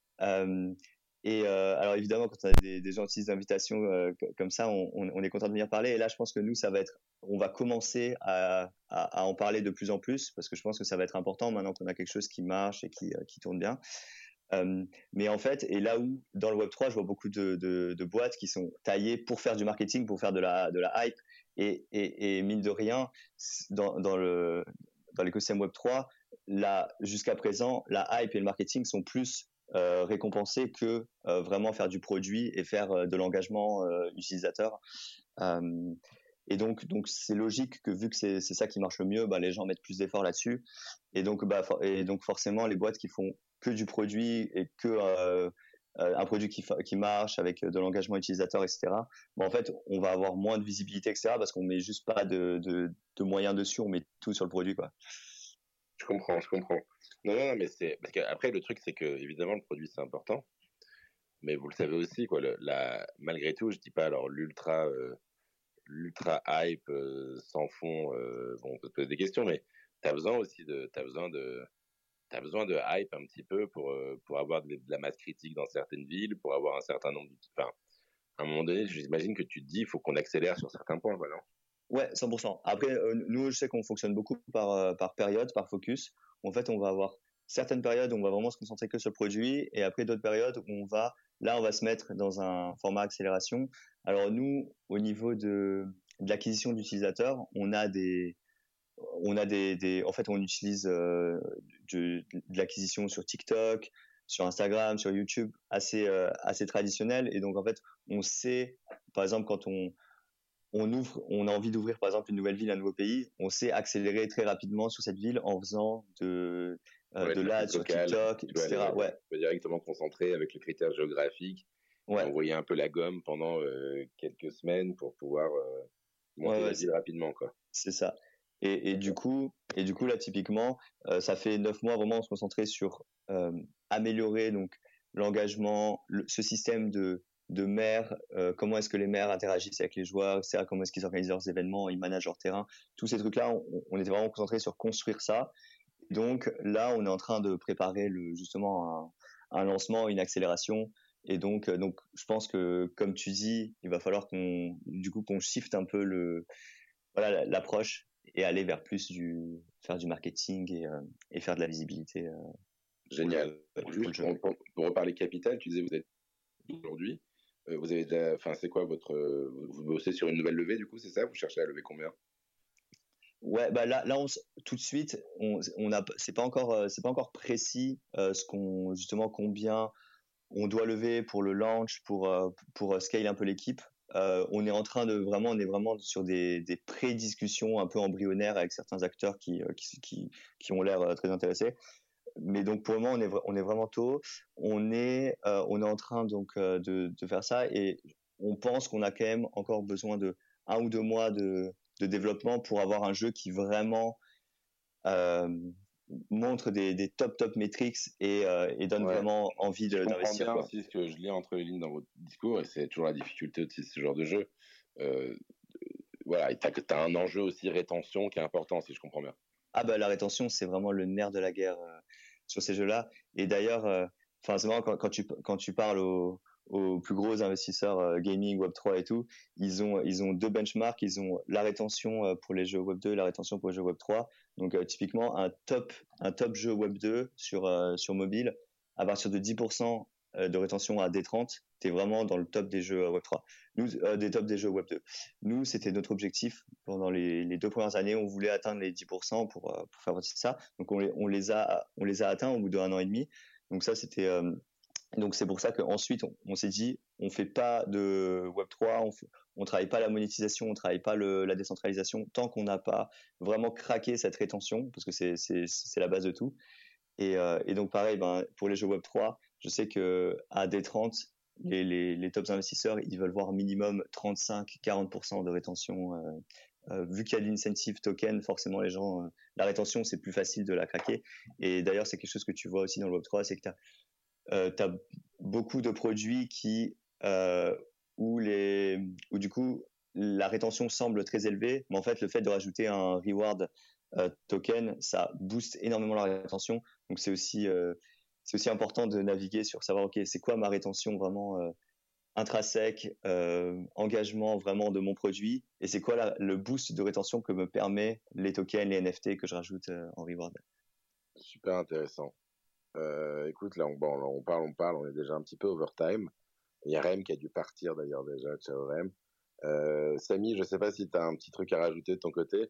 Alors évidemment, quand on a des gentilles invitations comme ça, on est content de venir parler. Et là, je pense que nous, on va commencer à en parler de plus en plus parce que je pense que ça va être important maintenant qu'on a quelque chose qui marche et qui tourne bien. Mais en fait, et là où dans le Web3, je vois beaucoup de boîtes qui sont taillées pour faire du marketing, pour faire de la hype, et mine de rien, dans l'écosystème Web3, jusqu'à présent, la hype et le marketing sont plus récompensés que vraiment faire du produit et faire de l'engagement utilisateur. Et donc c'est logique que vu que c'est ça qui marche le mieux, les gens mettent plus d'efforts là-dessus. Et donc forcément les boîtes qui font que du produit et que un produit qui marche avec de l'engagement utilisateur, etc. En fait, on va avoir moins de visibilité, etc. Parce qu'on met juste pas de moyens dessus, on met tout sur le produit, quoi. Je comprends. Non, mais c'est parce qu'après le truc c'est que évidemment le produit c'est important, mais vous le savez aussi quoi. Malgré tout, je dis pas alors l'ultra hype sans fond. Bon, on peut se poser des questions, mais t'as besoin de hype un petit peu pour avoir de la masse critique dans certaines villes, pour avoir un certain nombre enfin, à un moment donné, j'imagine que tu te dis, il faut qu'on accélère sur certains points, voilà. Ouais, 100%. Après, nous, je sais qu'on fonctionne beaucoup par période, par focus. En fait, on va avoir certaines périodes où on va vraiment se concentrer que sur le produit, et après d'autres périodes où on va se mettre dans un format accélération. Alors nous, au niveau de l'acquisition d'utilisateurs, on utilise de l'acquisition sur TikTok, sur Instagram, sur YouTube, assez traditionnel. Et donc en fait, on sait, par exemple, quand on a envie d'ouvrir par exemple une nouvelle ville, un nouveau pays, on sait accélérer très rapidement sur cette ville en faisant de l'ad sur TikTok, etc. Tu peux directement concentrer avec les critères géographiques, envoyer un peu la gomme pendant quelques semaines pour pouvoir monter la ville rapidement, quoi. C'est ça. Et du coup là typiquement, ça fait 9 mois vraiment on se concentrait sur améliorer donc l'engagement, ce système de maires, comment est-ce que les maires interagissent avec les joueurs, etc., comment est-ce qu'ils organisent leurs événements, ils managent leur terrain, tous ces trucs-là, on était vraiment concentré sur construire ça. Donc là, on est en train de préparer justement un lancement, une accélération. Et donc je pense que comme tu dis, il va falloir qu'on shift un peu l'approche et aller vers faire du marketing et faire de la visibilité. Génial. Juste pour reparler capital, tu disais vous êtes aujourd'hui. Vous avez déjà, c'est quoi vous bossez sur une nouvelle levée du coup, c'est ça? Vous cherchez à lever combien? Ouais, là tout de suite, c'est pas encore précis justement combien on doit lever pour le launch, pour scale un peu l'équipe. On est vraiment sur des pré-discussions un peu embryonnaires avec certains acteurs qui ont l'air très intéressés. Mais donc pour le moment on est vraiment tôt. On est en train donc de faire ça et on pense qu'on a quand même encore besoin de 1 ou 2 mois de développement pour avoir un jeu qui vraiment montre des top metrics et donne vraiment envie d'investir. Je comprends bien aussi ce que je lis entre les lignes dans votre discours, et c'est toujours la difficulté aussi de ce genre de jeu. Voilà, et t'as un enjeu aussi rétention qui est important, si je comprends bien. La rétention, c'est vraiment le nerf de la guerre sur ces jeux-là. Et d'ailleurs, c'est marrant quand tu parles aux plus gros investisseurs gaming, Web3 et tout, ils ont 2 benchmarks. Ils ont la rétention pour les jeux Web2 et la rétention pour les jeux Web3. Donc typiquement un top jeu Web2 sur mobile, à partir de 10% de rétention à D30, t'es vraiment dans le top des jeux Web3. Nous, des tops des jeux Web2. Nous, c'était notre objectif pendant les 2 premières années. On voulait atteindre les 10% pour faire partie de ça. Donc on les a atteints au bout d'1 an et demi. Donc ça, c'était donc c'est pour ça qu'ensuite on s'est dit on fait pas de Web3, on travaille pas la monétisation, on travaille pas la décentralisation tant qu'on n'a pas vraiment craqué cette rétention, parce que c'est la base de tout. Et donc pareil, pour les jeux Web3, je sais que à D30, les tops investisseurs, ils veulent voir minimum 35-40% de rétention. Vu qu'il y a l'incentive token, forcément les gens, la rétention c'est plus facile de la craquer. Et d'ailleurs c'est quelque chose que tu vois aussi dans le Web3, c'est que t'as beaucoup de produits où du coup la rétention semble très élevée, mais en fait le fait de rajouter un reward token, ça booste énormément la rétention. Donc c'est aussi important de naviguer sur savoir ok, c'est quoi ma rétention vraiment intrinsèque, engagement vraiment de mon produit, et c'est quoi le boost de rétention que me permet les tokens, les NFT que je rajoute en reward. Super intéressant. Écoute, là on parle, on est déjà un petit peu overtime. Il y a Rem qui a dû partir d'ailleurs déjà. Ciao Rem. Samy, je sais pas si tu as un petit truc à rajouter de ton côté.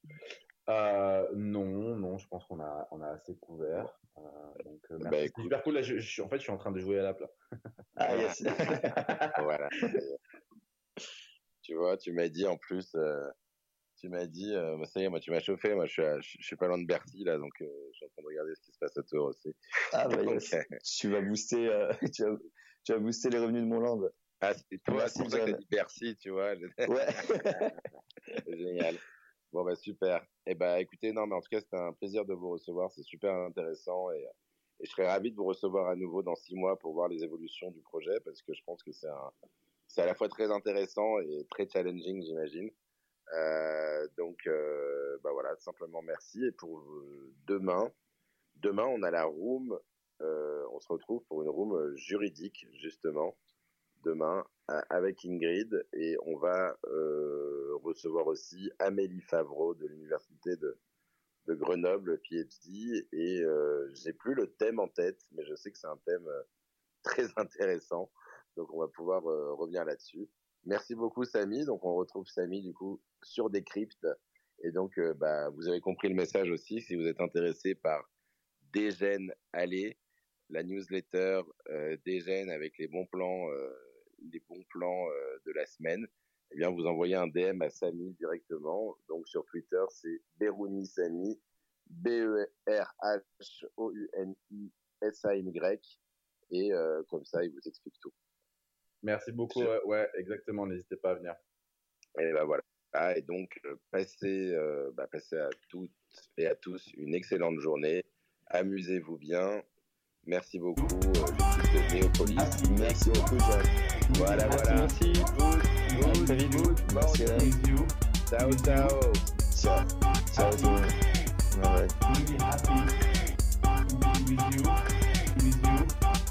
Non, je pense qu'on a assez couvert. Donc merci. C'est super cool. Là, en fait, je suis en train de jouer à la plat. Ah yes. Voilà. Tu vois, tu m'as dit en plus, tu m'as dit, ça y est, moi tu m'as chauffé, moi je suis pas loin de Bercy là, donc je suis en train de regarder ce qui se passe autour aussi. Ah bah donc, tu vas booster, tu vas booster les revenus de Monland. Ah c'est toi, c'est pour ça que t'as dit Bercy, tu vois. Ouais. Génial. Bon bah super. Et bah écoutez, non mais en tout cas c'était un plaisir de vous recevoir, c'est super intéressant et je serais ravi de vous recevoir à nouveau dans 6 mois pour voir les évolutions du projet parce que je pense que c'est à la fois très intéressant et très challenging, j'imagine. Donc bah voilà, simplement merci. Et pour demain on a la room, on se retrouve pour une room juridique justement demain avec Ingrid et on va recevoir aussi Amélie Favreau de l'université de Grenoble, PhD, et j'ai plus le thème en tête, mais je sais que c'est un thème très intéressant, donc on va pouvoir revenir là-dessus. Merci beaucoup Samy, donc on retrouve Samy du coup sur Decrypt, et donc bah, vous avez compris le message aussi, si vous êtes intéressé par Degen Allez, la newsletter Degen avec les bons plans de la semaine, eh bien vous envoyez un DM à Samy directement, donc sur Twitter c'est Berouni Samy, BERHOUNISAMY, et comme ça il vous explique tout. Merci beaucoup, ouais exactement, n'hésitez pas à venir. Et ben voilà. Et donc passez à toutes et à tous une excellente journée, amusez-vous bien. Merci beaucoup, de Néopolis. Merci beaucoup, Jean. Voilà. Merci. Good. Merci. Ciao. Ciao. Bye. Really happy to be with you.